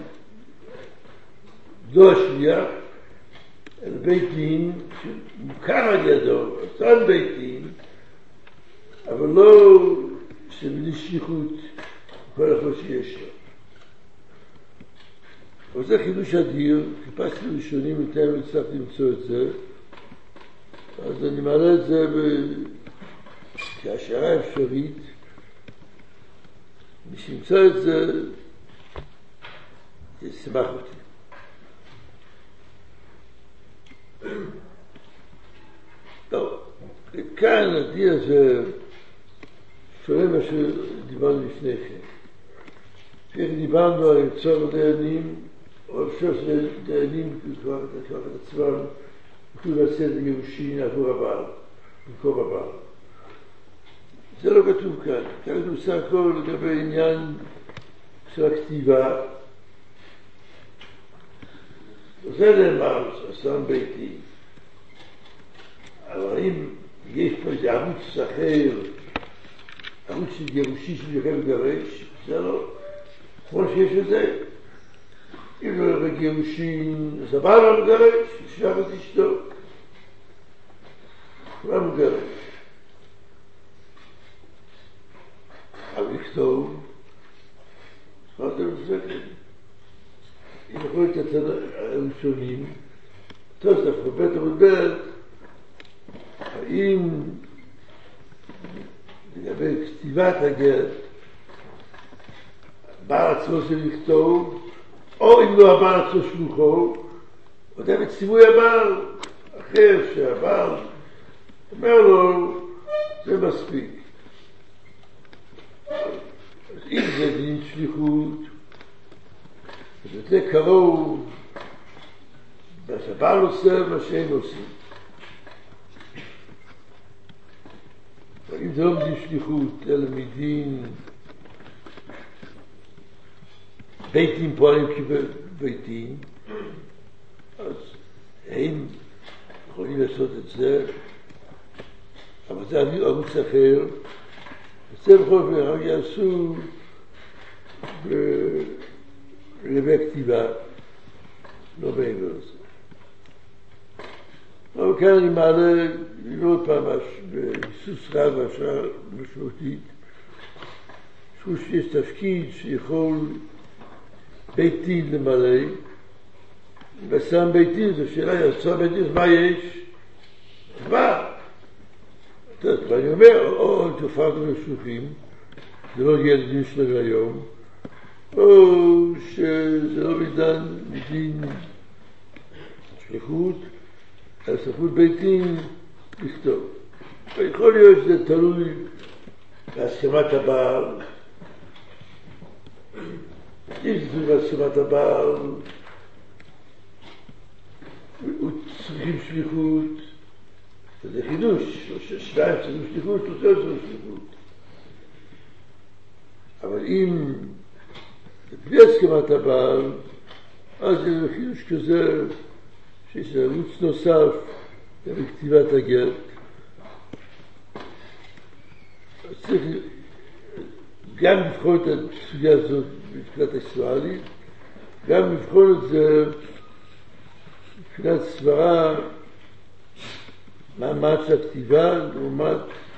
S1: לא השליח, אלא בית דין שמוכר על ידו, אותן בית דין, אבל לא שבלי שליחות כל אחד שיש לו. אבל זה חידוש אדיר, חיפשתי ראשונים יותר והצלחתי למצוא את זה, אז אני מעלה את זה כהשערה אפשרית. מי שימצא את זה ישמח אותי. טוב, כאן הדין הזה שונה מה שדיברנו לפני כן. איך דיברנו על יצור דיינים, או אפשר שדיינים כבר את עצמם יוכלו לצאת לגירושין עבור הבעל, במקום הבעל. זה לא כתוב כאן. כאן כתוב סך הכל לגבי עניין של הכתיבה. זה נאמר, עשם ביתי. אבל אם יש פה איזה ערוץ אחר, ערוץ של גירושי של יוכל לגרש, זה לא. כמו שיש את זה. אם לא בגירושין, אז הבעל לא מגרש, ישלח את אשתו. לא מגרש. אבל לכתוב, אמרת לזה, אם יכול להיות את הראשונים, טוב, דווקא בית המודבר, האם לגבי כתיבת הגט, בעל עצמו זה לכתוב, או אם לא הבעל עצמו שלוחו, אותם את ציווי הבעל, אחר שהבעל אומר לו, זה מספיק. אז אם זה דין שליחות, אז זה קרוב, והבעל עושה מה שהם עושים. אם זה לא מדין שליחות, אלא מדין בית דין פועלים כבית דין, אז הם יכולים לעשות את זה, אבל זה ערוץ אחר, זה בכל אופן רק יעשו לגבי הכתיבה, לא מעבר לזה. אבל כאן אני מעלה לראות פעם בביסוס רב והשאר משמעותית, חשבו שיש תפקיד שיכול בית דין למלא, ושם בית דין, זו שאלה, יצא בית דין, מה יש? מה? ואני אומר, או תופענו לשלוחים, זה לא יהיה לדין שלנו היום, או שזה לא מדין, מדין שליחות, על סמכות בית דין לכתוב. ויכול להיות שזה תלוי בהסכמת הבעל. אם זה תלוי בהסכמת הבעל, וצריכים שליחות, זה חידוש, שניים צריכים שליחות, שלושה צריכים שליחות. אבל אם בלי הסכמת הבעל, אז זה חידוש כזה, שיש ערוץ נוסף בכתיבת הגט. אז צריך גם לבחון את הסוגיה הזאת מבחינת אקסטואלית, גם לבחון את זה מבחינת סברה, מאמץ הכתיבה לעומת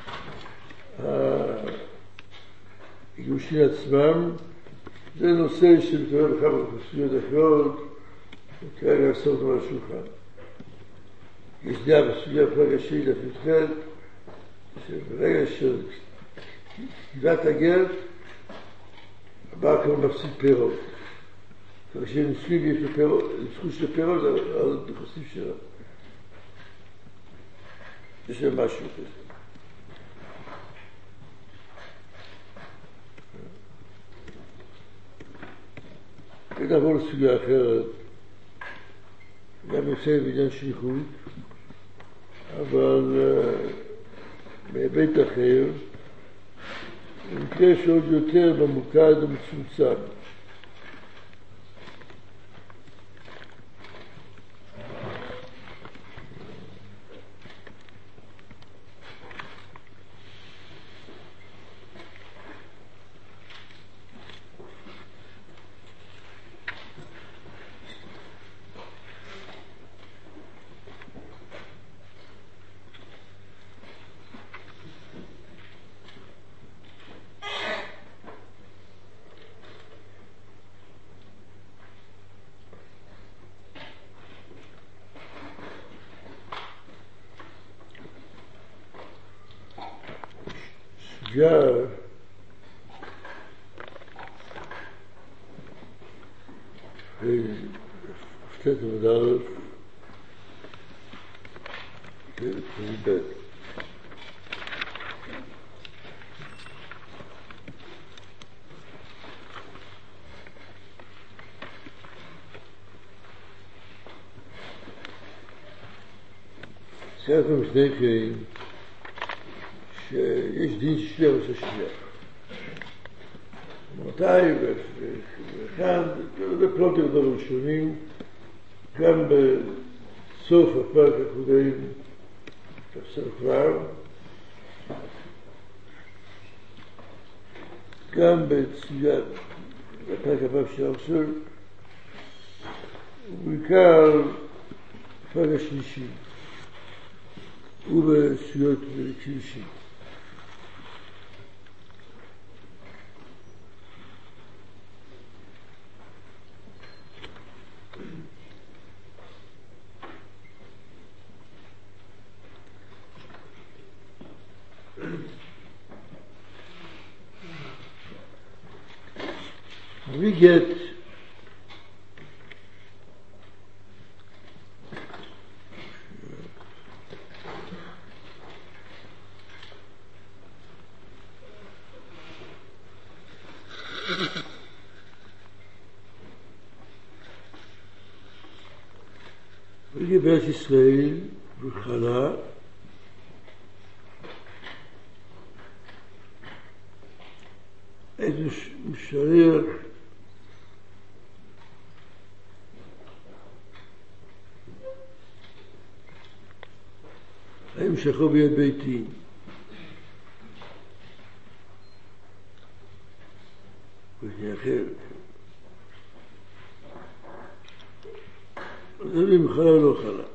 S1: הגירושין עצמם. זה נושא שמתואר בכמה חסויות אחרות, וכרגע לעשות על השולחן. יש דעה בסוגיה בפרק השני לפתחת, שברגע של כתיבת הגט, הבא כבר מפסיד פירות. כאשר נישואים יש לו פירות, זכות של פירות על נכסים שלה. יש להם משהו כזה. ונעבור לסוגיה אחרת, גם יוצא בעניין שליחות, אבל בהיבט אחר, במקרה שעוד יותר ממוקד ומצומצם. סוגיה ופתת המדערף כבד. סייעת משנה כן שיש דין שליח ועושה שליח. מתי וכאן, בפלוט גדול ראשונים, גם בסוף הפרק הקודם, תפסר כבר, גם בסוגיית הפרק הבא של הרסול, ובעיקר הפרק השלישי, ובסוגיות קידושין. We get we get בארץ ישראל בחלה איזה משורר המשכו ביד ביתי. וזה אחר. זה לי מחלה או לא חלה.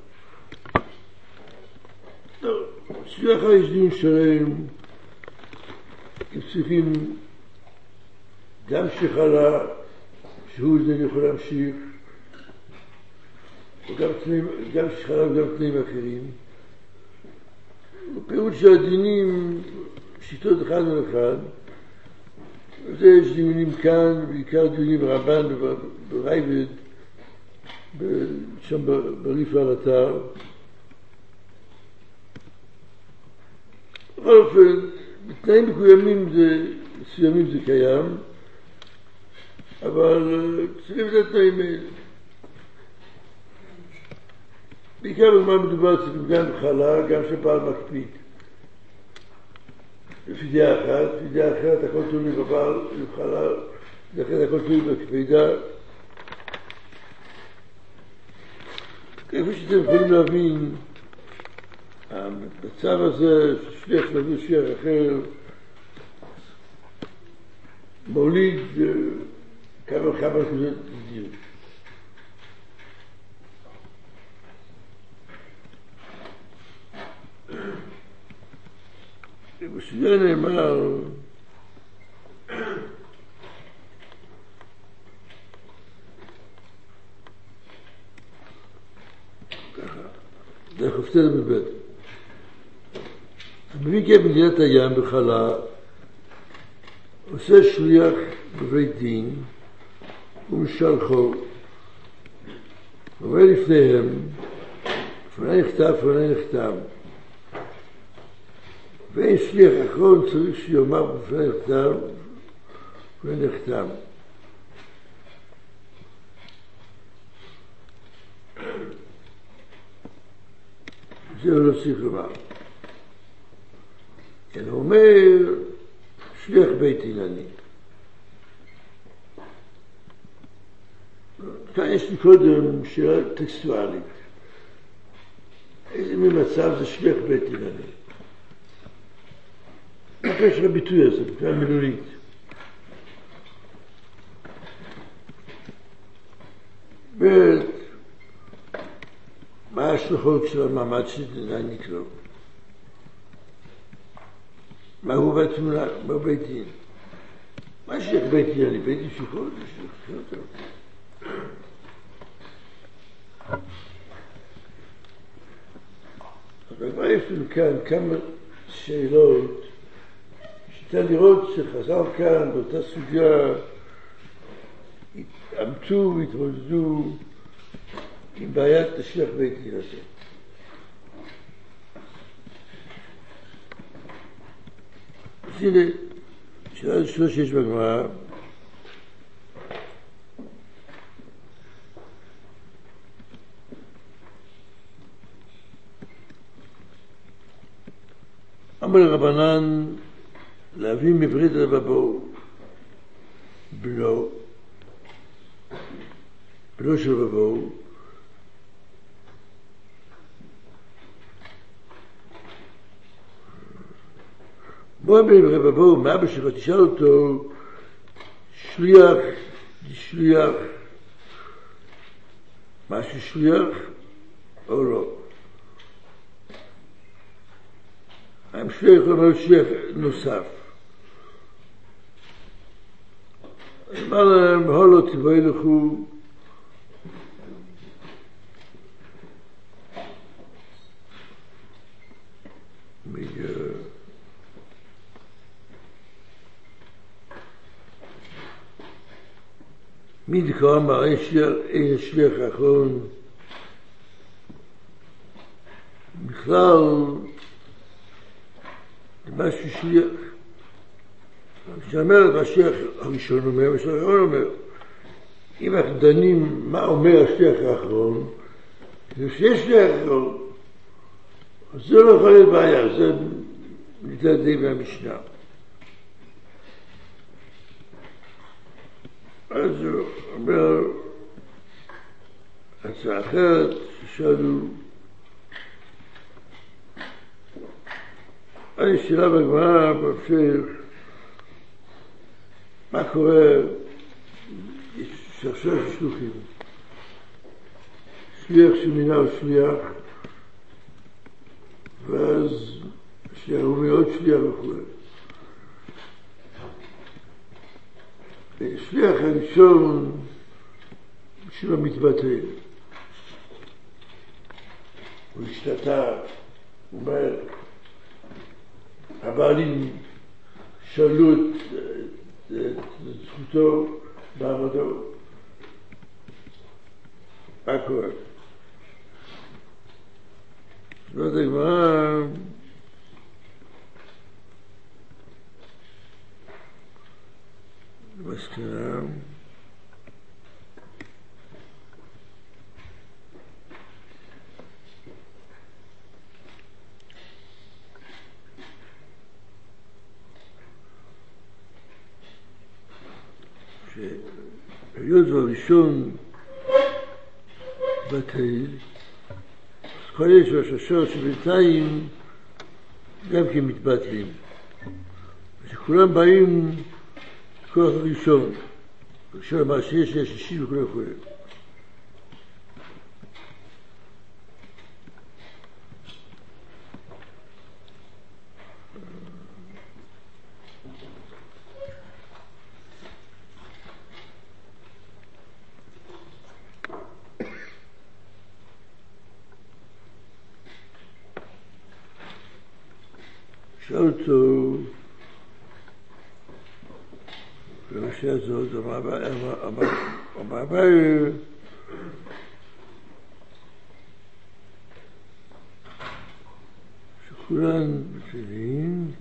S1: סביחה יש דין שלם, הם צריכים גם שחלה, שהוא זה יכול להמשיך, וגם תנאים, גם שחלה וגם תנאים אחרים. ופירוט של הדינים, שיטות אחד ולאחד, וזה יש דיונים כאן, בעיקר דיונים ברבן וברייבד, שם בריף על אתר. בכל אופן, בתנאים מקוימים זה, מסוימים זה קיים, אבל צריכים את התנאים האלה. בעיקר במה מדובר צריכים גם בחלה, גם שבעל מקפיד. לפי דעה אחת, לפי דעה אחרת הכל תלוי בבעל, בחלה, לכן הכל תלוי בקפידה. כפי שאתם יכולים להבין, המצב הזה, שליח לבוא שליח אחר, מוליד כמה וכמה נקודות בדיוק. ובשביל נאמר, ככה, דרך הפתד בבית. מביא כמדינת הים בחלה, עושה שליח בבית דין, ומשלחו, עובר לפניהם, לפני נכתב, לפני נכתב. ואין שליח אחרון צריך שיאמר בפני נכתב, לפני נכתב. זה לא צריך לומר. אלא אומר, שליח בית דין אני. כאן יש לי קודם שאלה טקסטואלית. איזה ממצב זה שליח בית דין אני? מה קשר הביטוי הזה, מבחינה מילולית? ומה ההשלכות של המעמד שדינאי נקרא? מה הוא בתמונה, מה הוא בית דין? מה שייך בית דין? אני בית דין שחור? זה שייך יותר. אבל מה יש לנו כאן כמה שאלות שניתן לראות שחז"ל כאן באותה סוגיה התאמצו והתמודדו עם בעיית השליח בית דין הזה. אז הנה, שאלה שלוש שיש בגמרא, אמר לרבנן להביא מברית לבבו בנו, בנו של בבו, בוא אמר לבבו, מאבא שלו, תשאל אותו, שליח, שליח, משהו שליח או לא? האם שליח אומר שליח נוסף? אמר להם, הולו תבואי לכו, מי דקה אמר, אין שליח האחרון, בכלל, זה משהו שליח. כשאומרת מה השליח הראשון אומר, מה השליח האחרון אומר, אם אנחנו דנים מה אומר השליח האחרון, כשיש שליח האחרון, אז זה לא יכול להיות בעיה, זה ניתן די מהמשנה. אז הוא אומר, הצעה אחרת, ששאלו, אני שאלה בגמרא, בהמשך, מה קורה, יש עכשיו שלוחים, שליח שמינה הוא שליח, ואז שיראו מאוד שליח וכו'. השליח הראשון של המתבטא, הוא השתתף, הוא אומר, הבעלים שאלו את זכותו, מעמדו, מה קורה? לא יודע מה, מסכנה, שהיות והראשון בתהיל, אז כל יש והששות שבינתיים גם כן מתבטלים, שכולם באים כוח הראשון, ראשון אמר שיש יש שישי וכו' וכו'. שאל אותו בראשי הזאת, המעבר שכולן בטלים,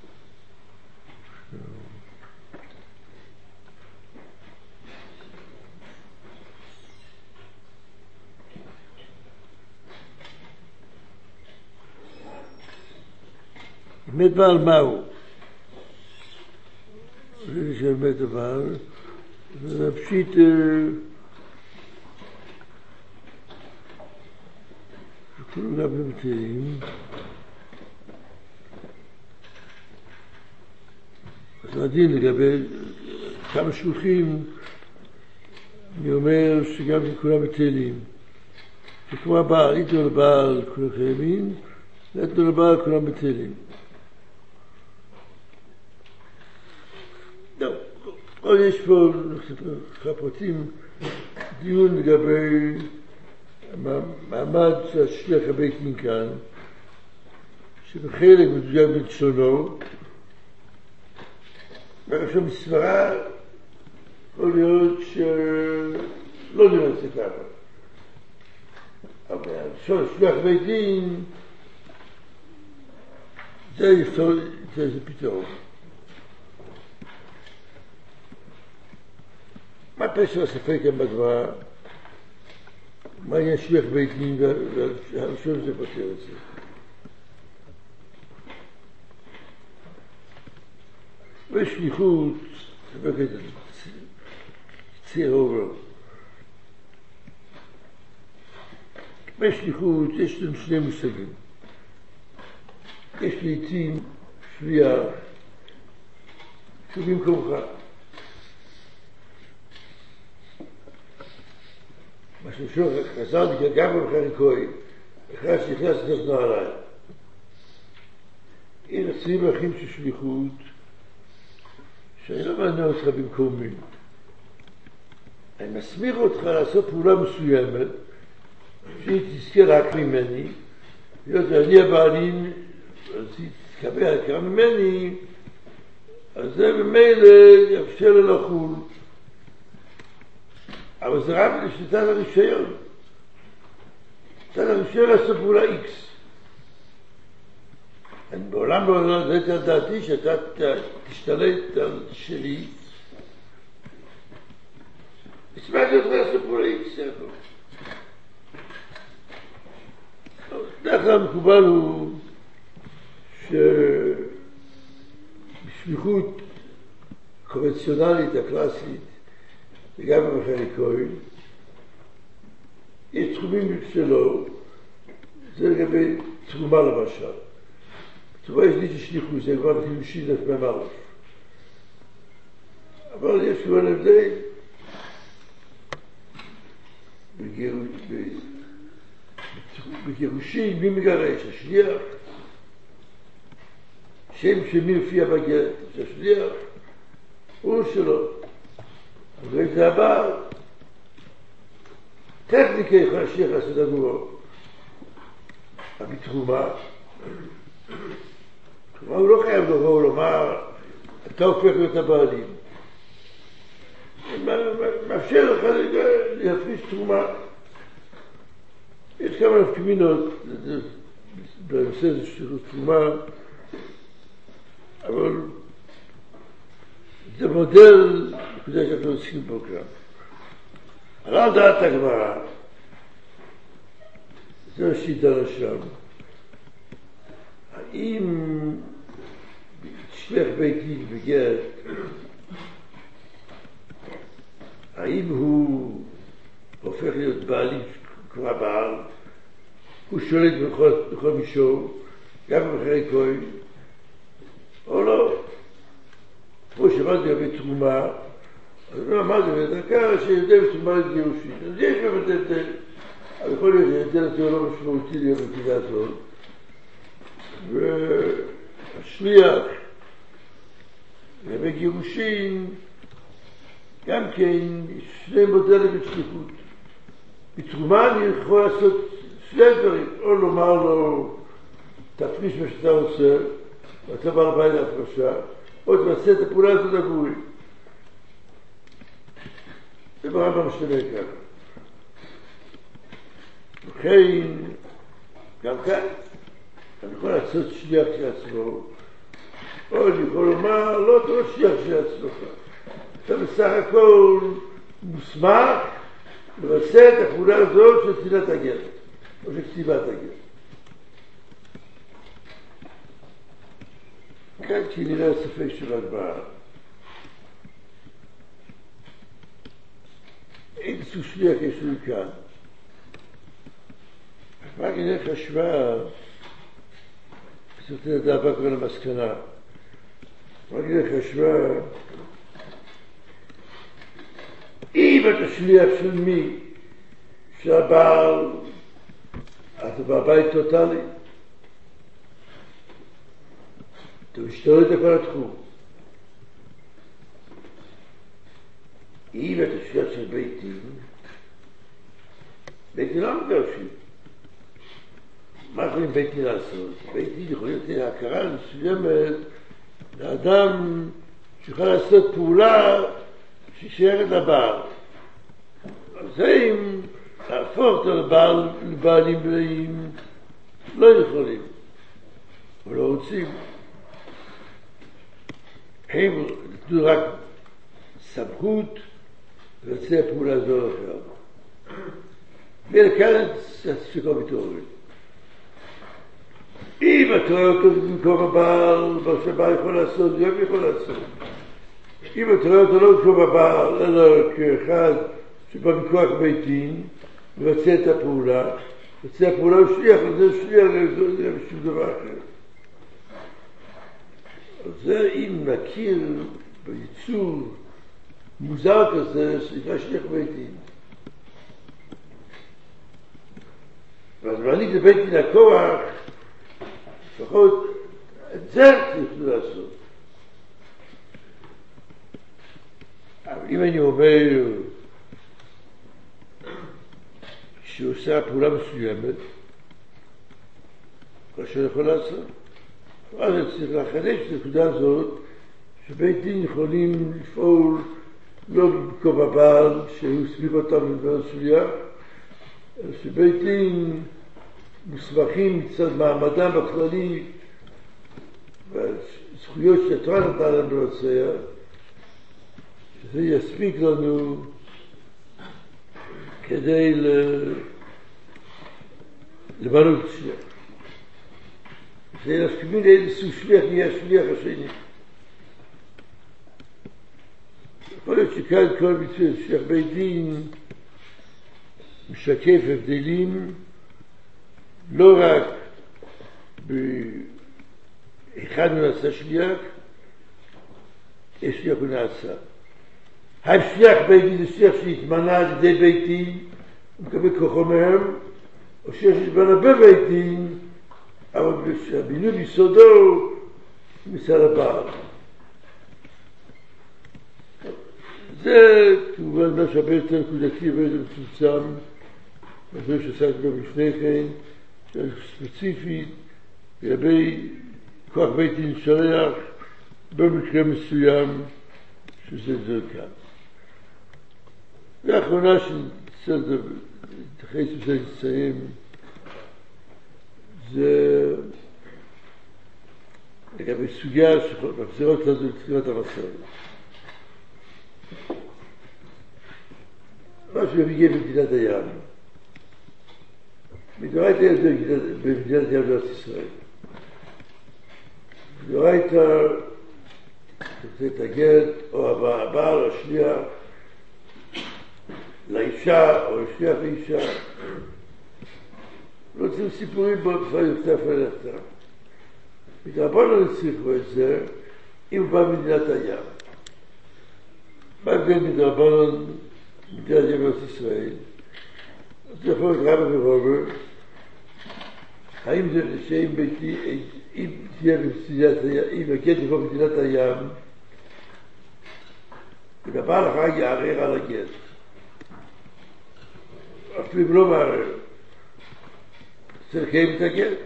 S1: מת בעל מהו? זה של מת הבעל, זה פשיט שכולו גם במתאים. אז הדין לגבי כמה שלוחים, אני אומר שגם כולם מתאים. שכמו הבעל, איתו לבעל כולם חיימים, איתו לבעל כולם מתאים. עוד יש פה פרטים דיון לגבי מעמד של השליח הבית דין כאן, שבחלק מדויק בלשונו, ועכשיו מסברה יכול להיות שלא נראה את זה ככה. אבל השליח הבית דין זה יפתור את איזה פתרון. מה פשר הספק הם בדבר? מה יהיה שליח בית דין והראשון זה פותר את זה? בשליחות, ספקת ציר עובר. בשליחות יש לנו שני מושגים. יש לעתים שליח שהוא במקומך. מה ששור חזרתי כגבר בחריקוי, אחד שנכנס לתוך נעליים. הנה עשרים אחים של שליחות, שאני לא מענה אותך במקומי. אני מסמיך אותך לעשות פעולה מסוימת, שהיא תזכה רק ממני, להיות אני הבעלים, אז היא תקבל רק ממני, אז זה במילא יאפשר לה לחול. אבל זה רק לשתת הרישיון. שתת הרישיון לעשות פעולה X. אני בעולם לא יודעת על דעתי שאתה תשתלט על שלי. אשמח להיות לעשות פעולה X. דרך כלל המקובל הוא שבשליחות קונבנציונלית הקלאסית וגם בחריקוי, יש תחומים שלו, זה לגבי תרומה למשל. תרומה יש לי שליחות, זה כבר חידושי דף ממש. אבל יש כבר הבדל. בגירושים, מי מגרש? השליח. שם שמי הופיע בגט, השליח, הוא שלו. אבל זה הבא, טכניקה יכולה להשליך לעשות עבורו. אבל תרומה, תרומה הוא לא חייב לבוא ולומר, אתה הופך להיות הבעלים. מאפשר לך להפריש תרומה. יש כמה נפקמינות בנושא הזה של תרומה, אבל זה מודל כדי שאנחנו עושים פה כאן. על דעת הגמרא, זה השיטה לשם. האם שליח בית דין בגט, האם הוא הופך להיות בעלים כמו הבעל, הוא שולט בכל, בכל מישור, גם במחירי כהן, או לא? כמו שאמרתי לגבי תרומה, אז לא אמרתי בדקה שיודע בתרומה לגירושין. אז יש באמת הבדל, אבל יכול להיות שההבדל הזה לא משמעותי להיות בנקודה הזאת. והשליח לגבי גירושין, גם כן, שני מודלים בשליחות. בתרומה אני יכול לעשות שני דברים, או לומר לו, תפריש מה שאתה רוצה, ואתה בא לבית להפרשה, או תעשה את הפעולה הזאת עבורי. זה ברמה משתנה ככה. לכן, גם כאן, אני יכול לעשות שליח של עצמו, או אני יכול לומר, לא, אתה לא שליח של עצמך. אתה בסך הכל מוסמך לבצע את הפעולה הזאת של צילת הגט, או של כתיבת הגט. כאן כי נראה הספק של הגמרא. איזשהו שליח יש לנו כאן. הגמרא כנראה חשבה, זאת נדע בה כבר למסקנה. הגמרא כנראה חשבה, אם אתה שליח של מי? של הבעל, אתה בבית טוטלי. אתה משתלט על כל התחום. אם אתה שליח של בית דין, בית דין לא מגרשים. מה יכולים בית דין לעשות? בית דין יכול להיות הכרה מסוימת לאדם שיוכל לעשות פעולה ששייכת לבעל. אז זה אם להפוך אותו לבעל, לבעלים בלעים, לא יכולים, אבל לא רוצים. הם נתנו רק סמכות לבצע פעולה זו או אחרת. ולכאן הספיקו מתעוררים. אם אתה רואה אותו במקום הבעל, מה שהבעל יכול לעשות, זה גם יכול לעשות. אם אתה רואה אותו לא במקום הבעל, אלא כאחד שבא מכוח בית דין, מבצע את הפעולה, מבצע הפעולה הוא שליח, אבל זה שליח, זה בשביל דבר אחר. אז זה אם נכיר ביצור מוזר כזה, שנקרא שליח בית דין. ואז מעניק לבית דין הכוח, לפחות את זה צריך לעשות. אבל אם אני אומר שהוא עושה פעולה מסוימת, מה שהוא יכול לעשות? אז אני צריך לחדש את הנקודה הזאת, שבית דין יכולים לפעול לא במקום הבעל, שהוא סביב אותם לדבר שליח, אלא שבית דין מוסמכים מצד מעמדם הכללי והזכויות שהתורה נתנה להם לבצע, שזה יספיק לנו כדי למנות שליח. זה נפקמים לאיזשהו שליח נהיה השליח השני. יכול להיות שכאן כל ביצוע שליח בית דין משקף הבדלים לא רק באחד מנעשה שליח, יש שליח ונעשה. האם שליח בית דין זה שליח שהתמנה על ידי בית דין, הוא מקבל כוחו מהם, או שיש התמנה בבית דין, אבל הבינוי ביסודו מצד הבעל. זה כמובן מה שהרבה יותר נקודתי ויותר מצומצם, מה שעסק גם לפני כן, ספציפית לגבי כוח בית דין שליח במקרה מסוים שזה זה כאן. והאחרונה שצריך להתייחס בשביל לסיים זה לגבי סוגיה שמחזירות לנו לתחילת המסורת. מה שמגיע במדינת הים. מדורייתא יש במדינת הים בארץ ישראל. מדורייתא תוצא את הגט או הבעל או השליח לאישה או השליח לאישה. לא צריכים סיפורים בו כבר יוצא פלחתה. מדרבנן הצריכו את זה אם הוא בא במדינת הים. מה הבדל מדרבנן במדינת הים בארץ ישראל? זה יכול להיות רבא ורובר. האם זה שאם ביתי, אם תהיה במדינת הים, אם הגט יבוא במדינת הים, ובעל החג יערער על הגט. אפילו אם לא מערער. צריך לקיים את הגט.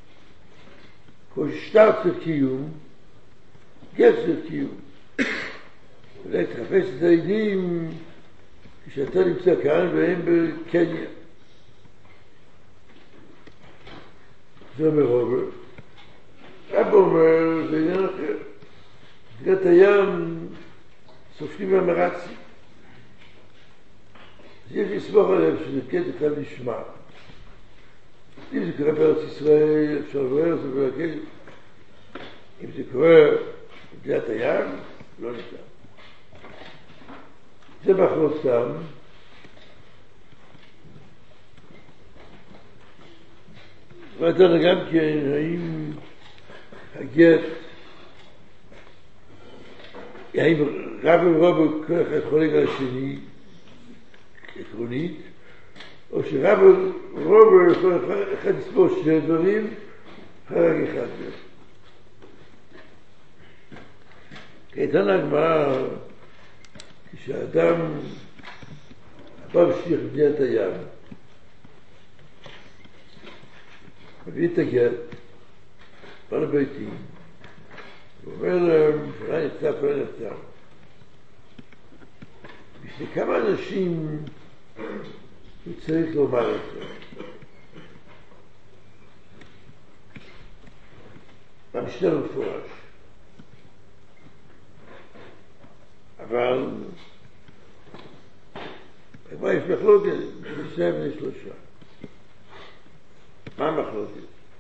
S1: כל שטר צריך קיום, גט צריך קיום. ולהתחפש את העדים כשאתה נמצא כאן והם בקניה. זה אומר רובר. אבא אומר, זה עניין אחר. במדינת הים סופרים מהמרצים. אז יש לסמוך עליהם שזה גט אחד נשמע. אם זה קורה בארץ ישראל, אפשר לברר זה ולהגיד. אם זה קורה במדינת הים, לא ניתן. זה מחלוקתם. ועדנו גם כן, האם הגט, האם רב ורוב כל אחד חולק על השני, עקרונית, או שרב ורוב כל אחד לספור שני דברים, חלק אחד. כיתן הגמרא, כשאדם בא בשליח במדינת הים, מביא את הגט, בא לביתים, ואומר להם, פלן יצא, פלן יצא. בשביל כמה אנשים הוא צריך לומר את זה? המשנה מפורש. אבל כבר יש מחלוקת, בשני בני שלושה. מה המחלוקת?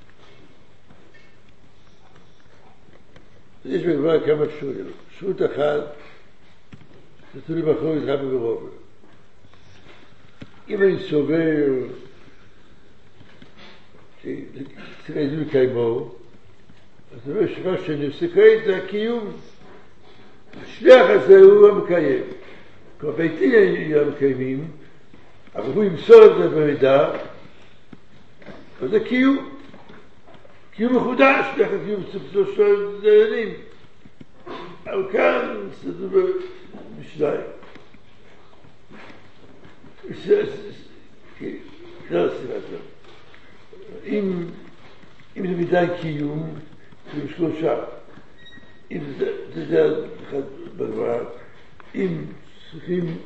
S1: יש בגמרא כמה אפשרויות. אפשרות אחת, זה תלוי מחלוקת רבא ורובר. אם אני סובר שצריך עדים לקיימו, אז זה אומר שמה שאני עושה כעת זה הקיום. השליח הזה הוא המקיים. כל ביתי יהיו המקיימים, אבל הוא ימסור את זה במידע, וזה קיום. קיום מחודש, שליח הקיום שלושה דיינים. אבל כאן זה בשניים. לא סיבת לא. אם זה מידע קיום, זה בשלושה. אם זה אחד בגמרא, אם צריכים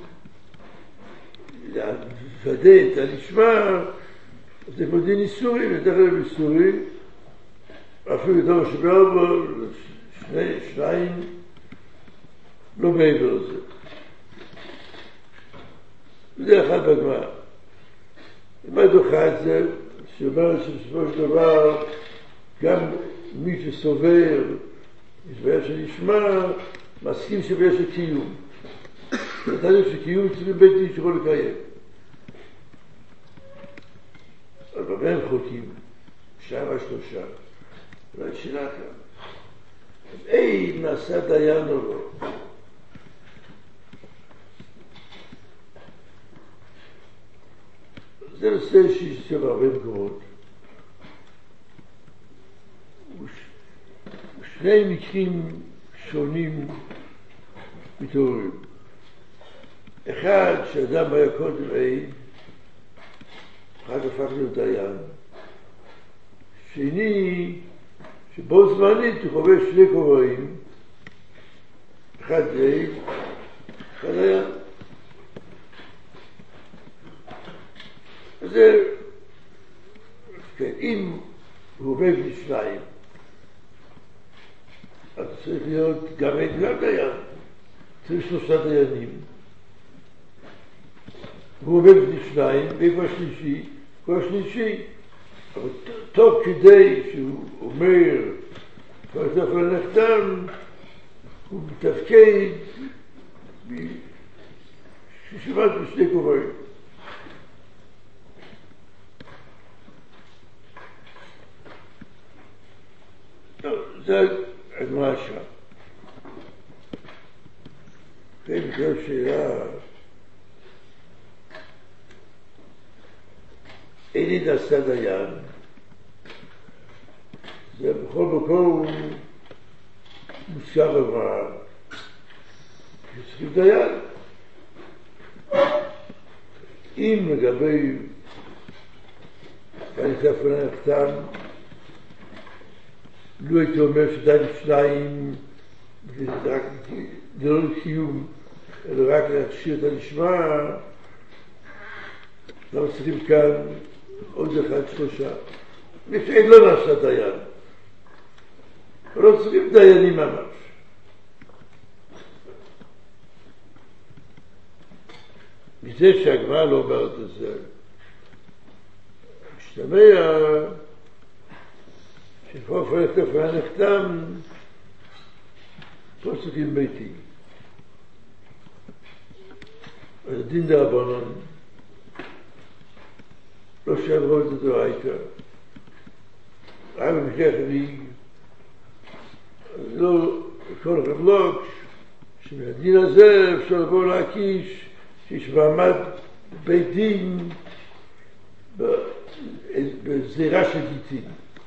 S1: לוודא את הנשמע, זה כמו דין איסורי, ודרך כלל איסורי, אפילו יותר שבאר בו, שני, שניים, לא מעבר לזה. זה אחד בגמרא. מה דוחה את זה? שאומר שבסופו של דבר, גם מי שסובר, יש בעיה שנשמע, מסכים שבעיה של קיום. נתנו שקיום צריכים בית דין שיכול לקיים. אבל במה הם חוקים? שעה ושלושה. אולי שאלה כאן. אז אי, נעשה דיין או לא? זה נושא שיש בהרבה מקומות. ושני מקרים שונים מתעוררים. אחד שאדם היה קודם עין, אחר כך הפך להיות דיין. שני, שבו זמנית הוא חווה שני כובעים, אחד עין, אחד דיין. אז זה, כן, אם הוא עובד לשניים, אז צריך להיות גם עין וגם דיין. צריך שלושה דיינים. הוא עובד לשניים, ואיפה השלישי? הוא השלישי. אבל טוב כדי שהוא אומר, כבר אתה יכול לנחתם, הוא מתפקד ששמעת בשני כובעים. זה הגמרא שם. כן, זו שאלה. איני נעשה דיין. זה בכל מקום מוזכר בגמרא. שצריכים דיין. אם לגבי כאן הפעלה נחתם, לו הייתי אומר שדיין שניים זה לא לקיום, אלא רק להכשיר את הנשמע, למה צריכים כאן עוד אחד שלושה. אין לא נעשה דיין. לא צריכים דיינים ממש. מזה שהגמרא לא אומרת את זה, משתמע שכבר פרק תפרע נחתם, פה צריכים ביתי. אז דין דרבנן, לא שעברו את הדאורייתא. רק במשך ריג, אז לא כל רבלוק, שמהדין הזה אפשר לבוא להקיש, שיש מעמד בית דין בזירה של גיטין.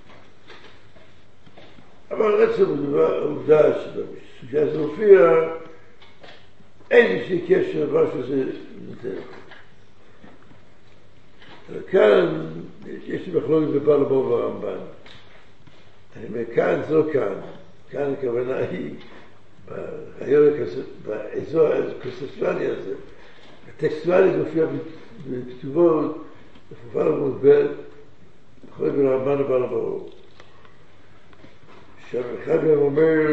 S1: אבל עצם העובדה שסוגיה הזה מופיע, אין איזשהו קשר למה שזה נותן. כאן יש לי מחלוקת בבעל הבור והרמב"ן. אני אומר, כאן זה לא כאן. כאן הכוונה היא באזור הקונספטואלי הזה. הטקסטואלי מופיע בכתובות, בפופל המודבט, מחלוקת בין הרמב"ן לבעל הבור. שם אחד מהם אומר,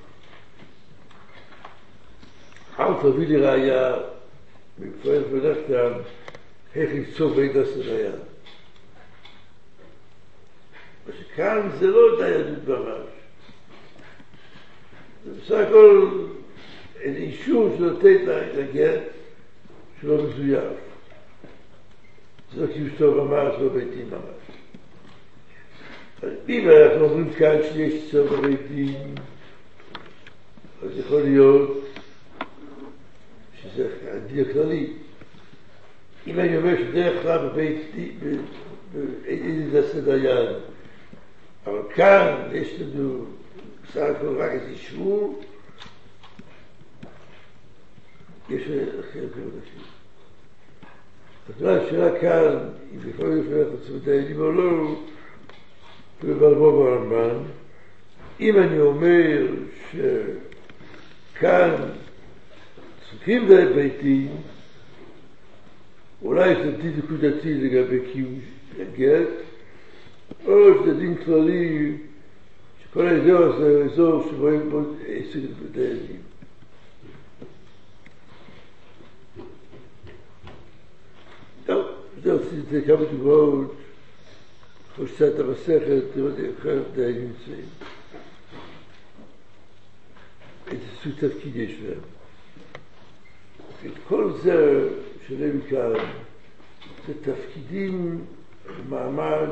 S1: אל תביא לי ראיה, מפועל ונחתם, איך ליצור בית עשר דיין. וכאן זה לא דיינות ממש. זה בסך הכל איזה אישור שנותן לגט שלא מזויף. זה לא קיוש טוב ממש, לא ביתים ממש. אם אנחנו אומרים כאן שיש צור בבית דין, אז יכול להיות שזה הדין הכללי. אם אני אומר שדרך כלל בבית דין, אין נעשה דיין, אבל כאן יש לנו בסך הכל רק את אישור, יש אחר מאוד אחר. אז מה השאלה כאן, אם יכול להיות שאנחנו צריכים דיינים או לא, ובעל הבור והרמב"ן, אם אני אומר שכאן צריכים דיין ביתי, אולי זה דין נקודתי לגבי קיום גט, או שזה דין כללי שכל האזור הזה הוא אזור שבו אין בו עסק דיינים. טוב, זה עושים כמה דוגמאות. חושצת המסכת, תראו איך דיינים נמצאים. איזה סוג תפקיד יש להם. את כל זה שלהם מכאן, זה תפקידים במעמד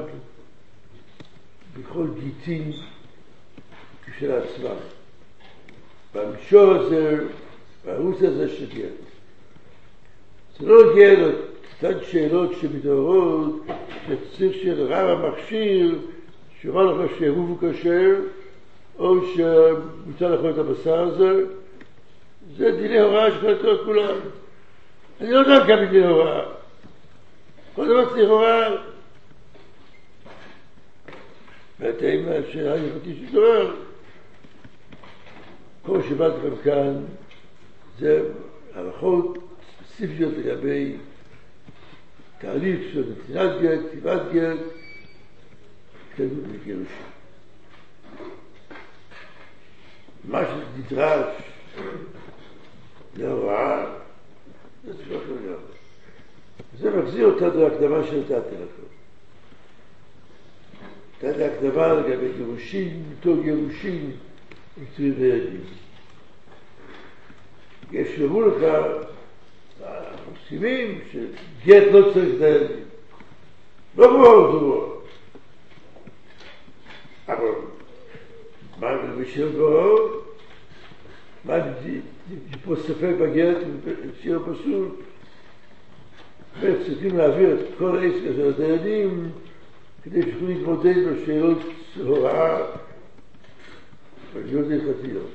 S1: בכל גיטין כשל עצמם. במישור הזה, בערוץ הזה של גט. זה לא הגיע קצת שאלות שמתעוררות, שצריך של רב המכשיר, שיוכל לך שערוב הוא כשר, או שמוצא לך את הבשר הזה, זה דיני הוראה שחלטו את כולם. אני לא יודע כמה זה לכאורה. כל דבר זה לכאורה. והתאימה של הלכתי של דבר, כל שבאת לכם כאן, זה הלכות ספציפיות לגבי תהליך של נתינת גט, כתיבת גט, כתבות וגירושים. מה שנדרש להוראה, זה צריך לגמרי. זה מחזיר אותה להקדמה שנתתי לכם. נתתי להקדמה לגבי גירושים, מתוך גירושים, מקצועים לילדים. יש שאומרו לך, אנחנו מסכימים שגט לא צריך את הילדים. לא ברור אותו. אבל מה בשיר ברור? מה פה ספק בגט בשיר פשוט? וצריכים להעביר את כל העסק של הילדים כדי שיוכלו להתמודד בשאלות הוראה ושאלות הלכתיות.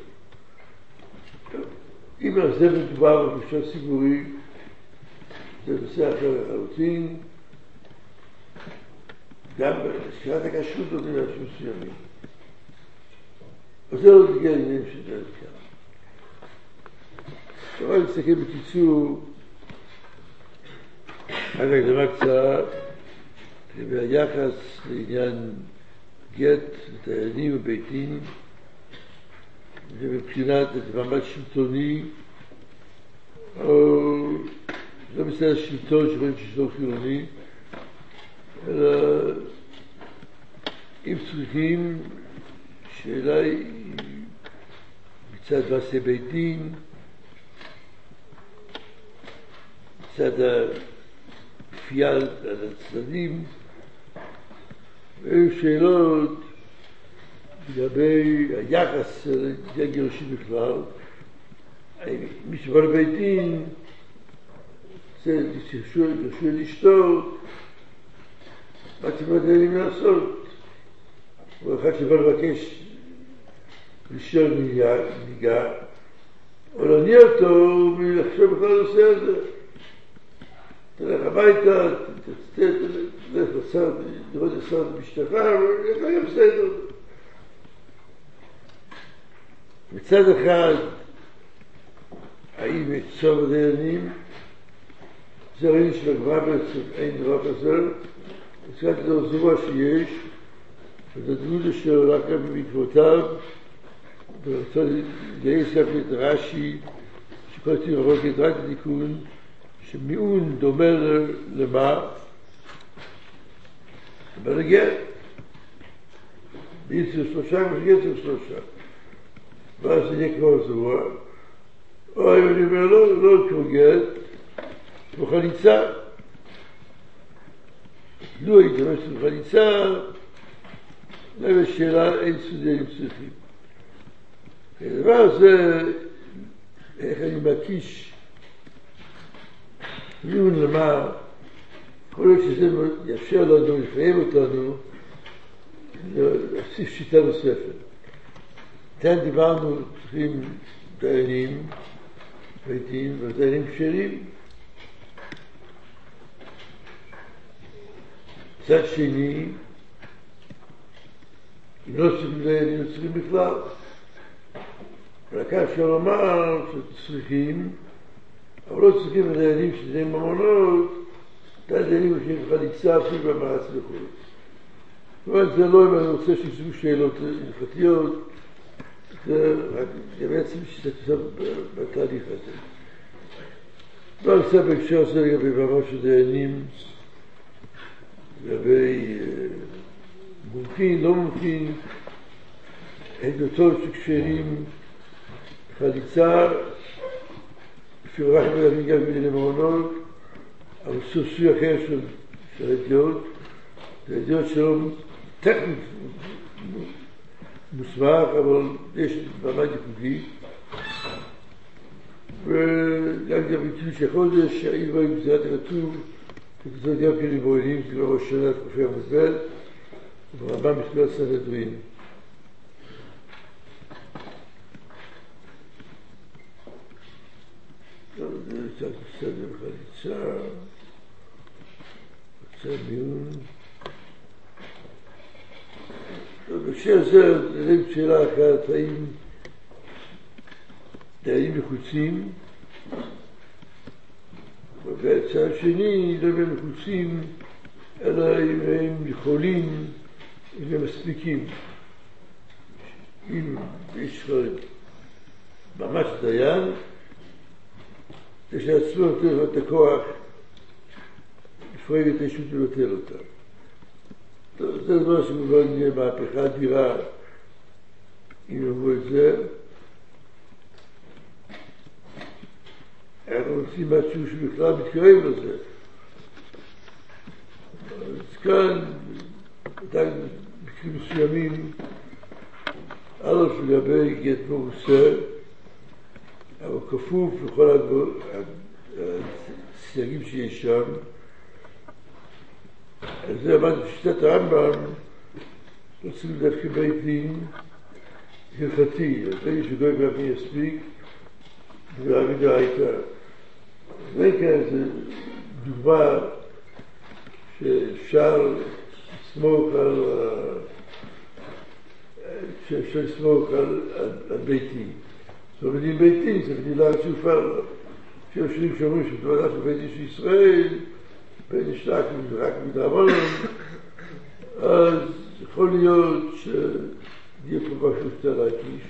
S1: אם על זה מדובר במשפט ציבורי, זה נושא אחר לחלוטין, גם בסקירת הכשרות נותנים לאנשים מסוימים. וזה לא נגיע לעניינים שזה כאן. אבל נסתכל בקיצור רק הקדמה קצרה לגבי היחס לעניין גט לתיינים וביתים, ומבחינת מעמד שלטוני, או לא מסתכל שלטון שרואים שלטון חילוני, אלא אם צריכים, שאלה היא מצד מעשי בית דין, מצד הכפייה על הצדדים, והיו שאלות לגבי היחס של גירושים בכלל. מי שבא לבית דין, זה ירשו לשתות, מה צריכים לדעים לעשות? הוא אחד שבא לבקש לשאול ניגע, או להניע אותו מלחשוב בכלל הנושא הזה. תלך הביתה, תלך לצד, לראות לצד משתך, ולא יהיה בסדר. מצד אחד, האם צום הדיינים, זה ראינו של הגמרא בעצם, אין דבר כזה, הזכרתי לו זרוע שיש, וזה דמות אשר רק בעקבותיו, ורצה לגייס גם את רש"י, שכל תיאוריה רק תיקון, שמיעון דומה למה? דומה לגט. ביצר שלושה וגצר שלושה. ואז זה יהיה כבר זרוע. או אם אני אומר לא, לא כמו גט, כמו חליצה. לו הייתי אומר כמו חליצה, לא בשאלה אין סודרים צריכים. הדבר הזה, איך אני מקיש מיון למה, יכול להיות שזה יאפשר לנו, לפעמים אותנו, להוסיף שיטה נוספת. כאן דיברנו, צריכים דיינים, ביתים ודיינים כשרים. מצד שני, אם לא צריכים דיינים, צריכים בכלל. ולכן אפשר לומר שצריכים, אבל לא צריכים לדיינים שזה ממונות, דיינים שיש חליצה אפילו במעץ וכו'. זאת אומרת, זה לא אם אני רוצה שיצאו שאלות הלכתיות, זה רק בעצם שתתעסק בתהליך הזה. לא נעשה בהקשר הזה לגבי ממש של דיינים, לגבי מומחים, לא מומחים, עדותות שכשרים, חליצה, לפי רוח מלאבים גם בדיני מעונות, אבל סוסי אחר של, של הידיעות, זה הידיעות שלו טכנית מוסמך, אבל יש מעמד ייחודי. וגם גם ביטוי שחודש, שהאילו באים בזירת הכתוב, וכזאת גם כן מבועלים, זה לא ראש שנה תקופי המזבל, וברמה מספר סנהדרין. קצת בסדר בחליצה, קצת מיון. ובקשר זה, נראים שאלה אחת, האם דיינים מחוצים, ובצד שני, לא הם מחוצים, אלא אם הם יכולים, אם הם מספיקים. אם יש ממש דיין, יש לעצמו יותר את הכוח לפרק את הישות ולבטל אותה. זה דבר שמובן נהיה מהפכה אדירה, אם אמרו את זה. אנחנו רוצים משהו שבכלל מתקרב לזה. אז כאן, עדיין מקרים מסוימים, א' לגבי גט מרוסה, אבל כפוף לכל הסייגים שיש שם. אז זה עמד בשיטת הרמב"ם, רוצים דווקא בית דין הלכתי, אז בית שגוי ברבי יספיק, ורבי דאייתא. זה כאן, זה דוגמה שאפשר לסמוך על שאפשר לסמוך על, על, על ביתי. זאת אומרת, בדין ביתי, זה בדין לארץ שהופר. שיושבים שאומרים שבדברה של ביתי של ישראל, בין נשלח רק מדרמון, אז יכול להיות שיהיה פה משהו יותר להקיש.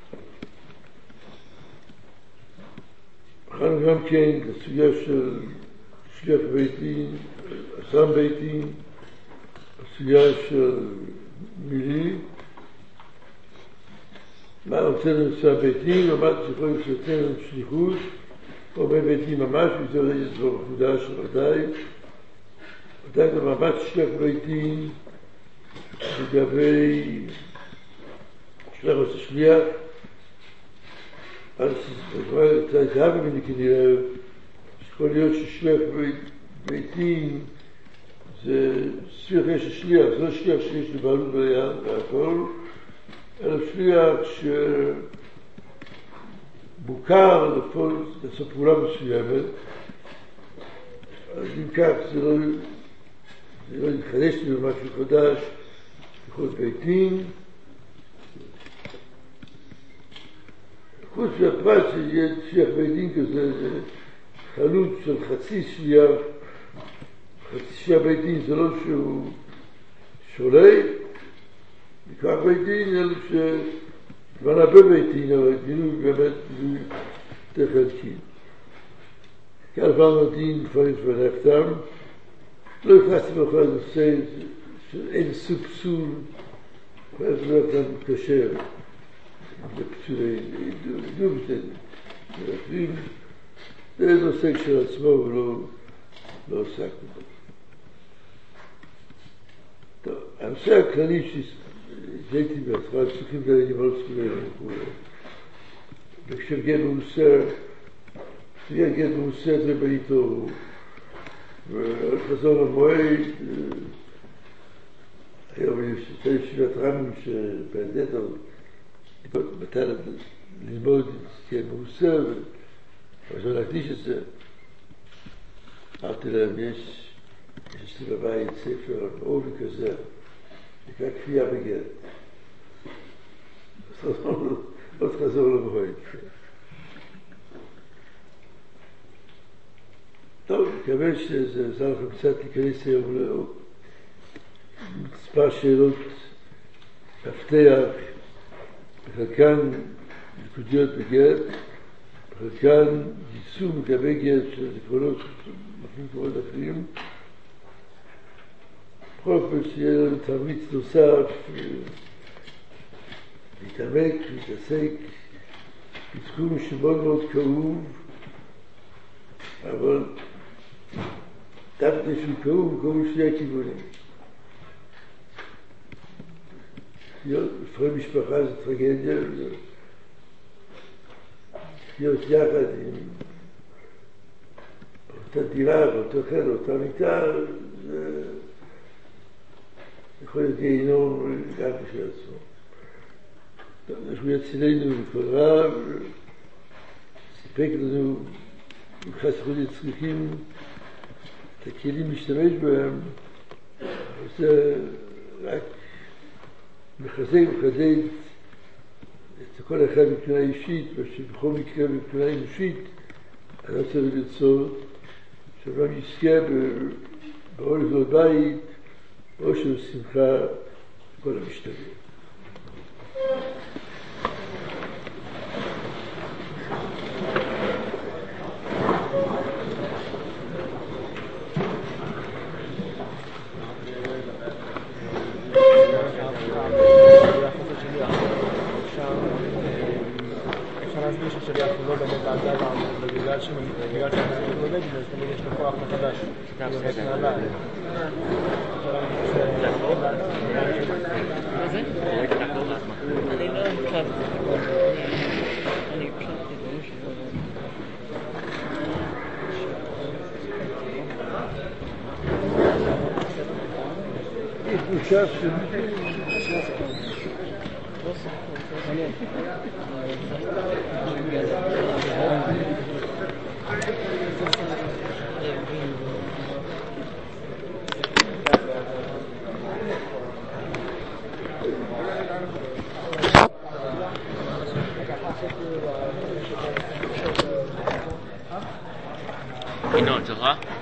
S1: אחר גם כן, הסוגיה של שליח ביתי, אסם ביתי, הסוגיה של מילי, מה רוצה לנושא הביתים, אמרתי שיכול להיות שיוצא שליחות, או בביתים ממש, וזה עולה דבר מחודש ודאי. ודאי גם ממש שליח ביתים, לגבי שליח עושה שליח, אז זה הייתה ממני כנראה, שיכול להיות ששליח ביתים, זה שליח יש השליח, זה לא שליח שיש לבעלות ביד והכל, אלא שליח שבוקר לעשות פעולה מסוימת, אז אם כך זה לא, זה לא יתחדש לי במשהו חדש, יכול ביתים. חוץ מהפרט שיהיה שליח ביתים כזה, זה חלוץ של חצי שליח, חצי שליח ביתים זה לא שהוא שולט, נקרא ביתין, אלא שכבר הרבה ביתין, אבל גילוי באמת גילוי יותר חלקי. כאן פעם דין דברים שנחתם, לא הכנסתי בכל הנושא של אין סוג פסול, כל זה לא כאן קשר, זה פסולי דוב, זה נושא של עצמו ולא עוסק בו. טוב, הנושא הכללי שהייתי בהתחלה, צריכים דיינים לא צריכים וכו'. וכשם גט מוסר, שיהיה גט מוסר זה בעיתו, וחזור למועד, היום יש את הישיבת רמים שבעדת, בטל ללמוד את גט מוסר, וחזור להקדיש את זה. אמרתי להם, יש יש לי בבית ספר אורי כזה, נקרא כפייה בגט. עוד חזור למועד. טוב, מקווה שזה עזר לכם קצת להיכנס היום מספר שאלות מפתח, בחלקן נקודיות בגט, בחלקן יישום לגבי גט של עקרונות מפנים קורות אחרים. בכל אופן שיהיה לנו תרמיץ נוסף, להתעמק, להתעסק, בתחום שמאוד מאוד כאוב, אבל דווקא שהוא כאוב, כאוב שני הכיוונים. לפעמים משפחה זה טרגדיה, להיות יחד עם אותה דירה, באותו חדר, אותה מיטה, זה יכול להיות גיהינום גם בשביל עצמו. יש הוא יצילנו בכל רב, סיפק לנו מבחינת ייחוד צריכים את הכלים להשתמש בהם, זה רק מחזק ומחדד את כל אחד מבחינה אישית, ושבכל מקרה מבחינה אנושית, אני רוצה לרצות שאדם יזכה באוהל ובבית, באושר ושמחה כל המשתנה.
S2: ששליח הוא לא באמת לעזר לנו, בגלל שאנחנו מתמודד, אז תמיד יש לו כוח מחדש. גם זה נעלה.
S3: מה זה? אני לא הקשבתי. אני הקשבתי דברים שלא...
S1: יש תחושה של...
S3: ינון, שלך?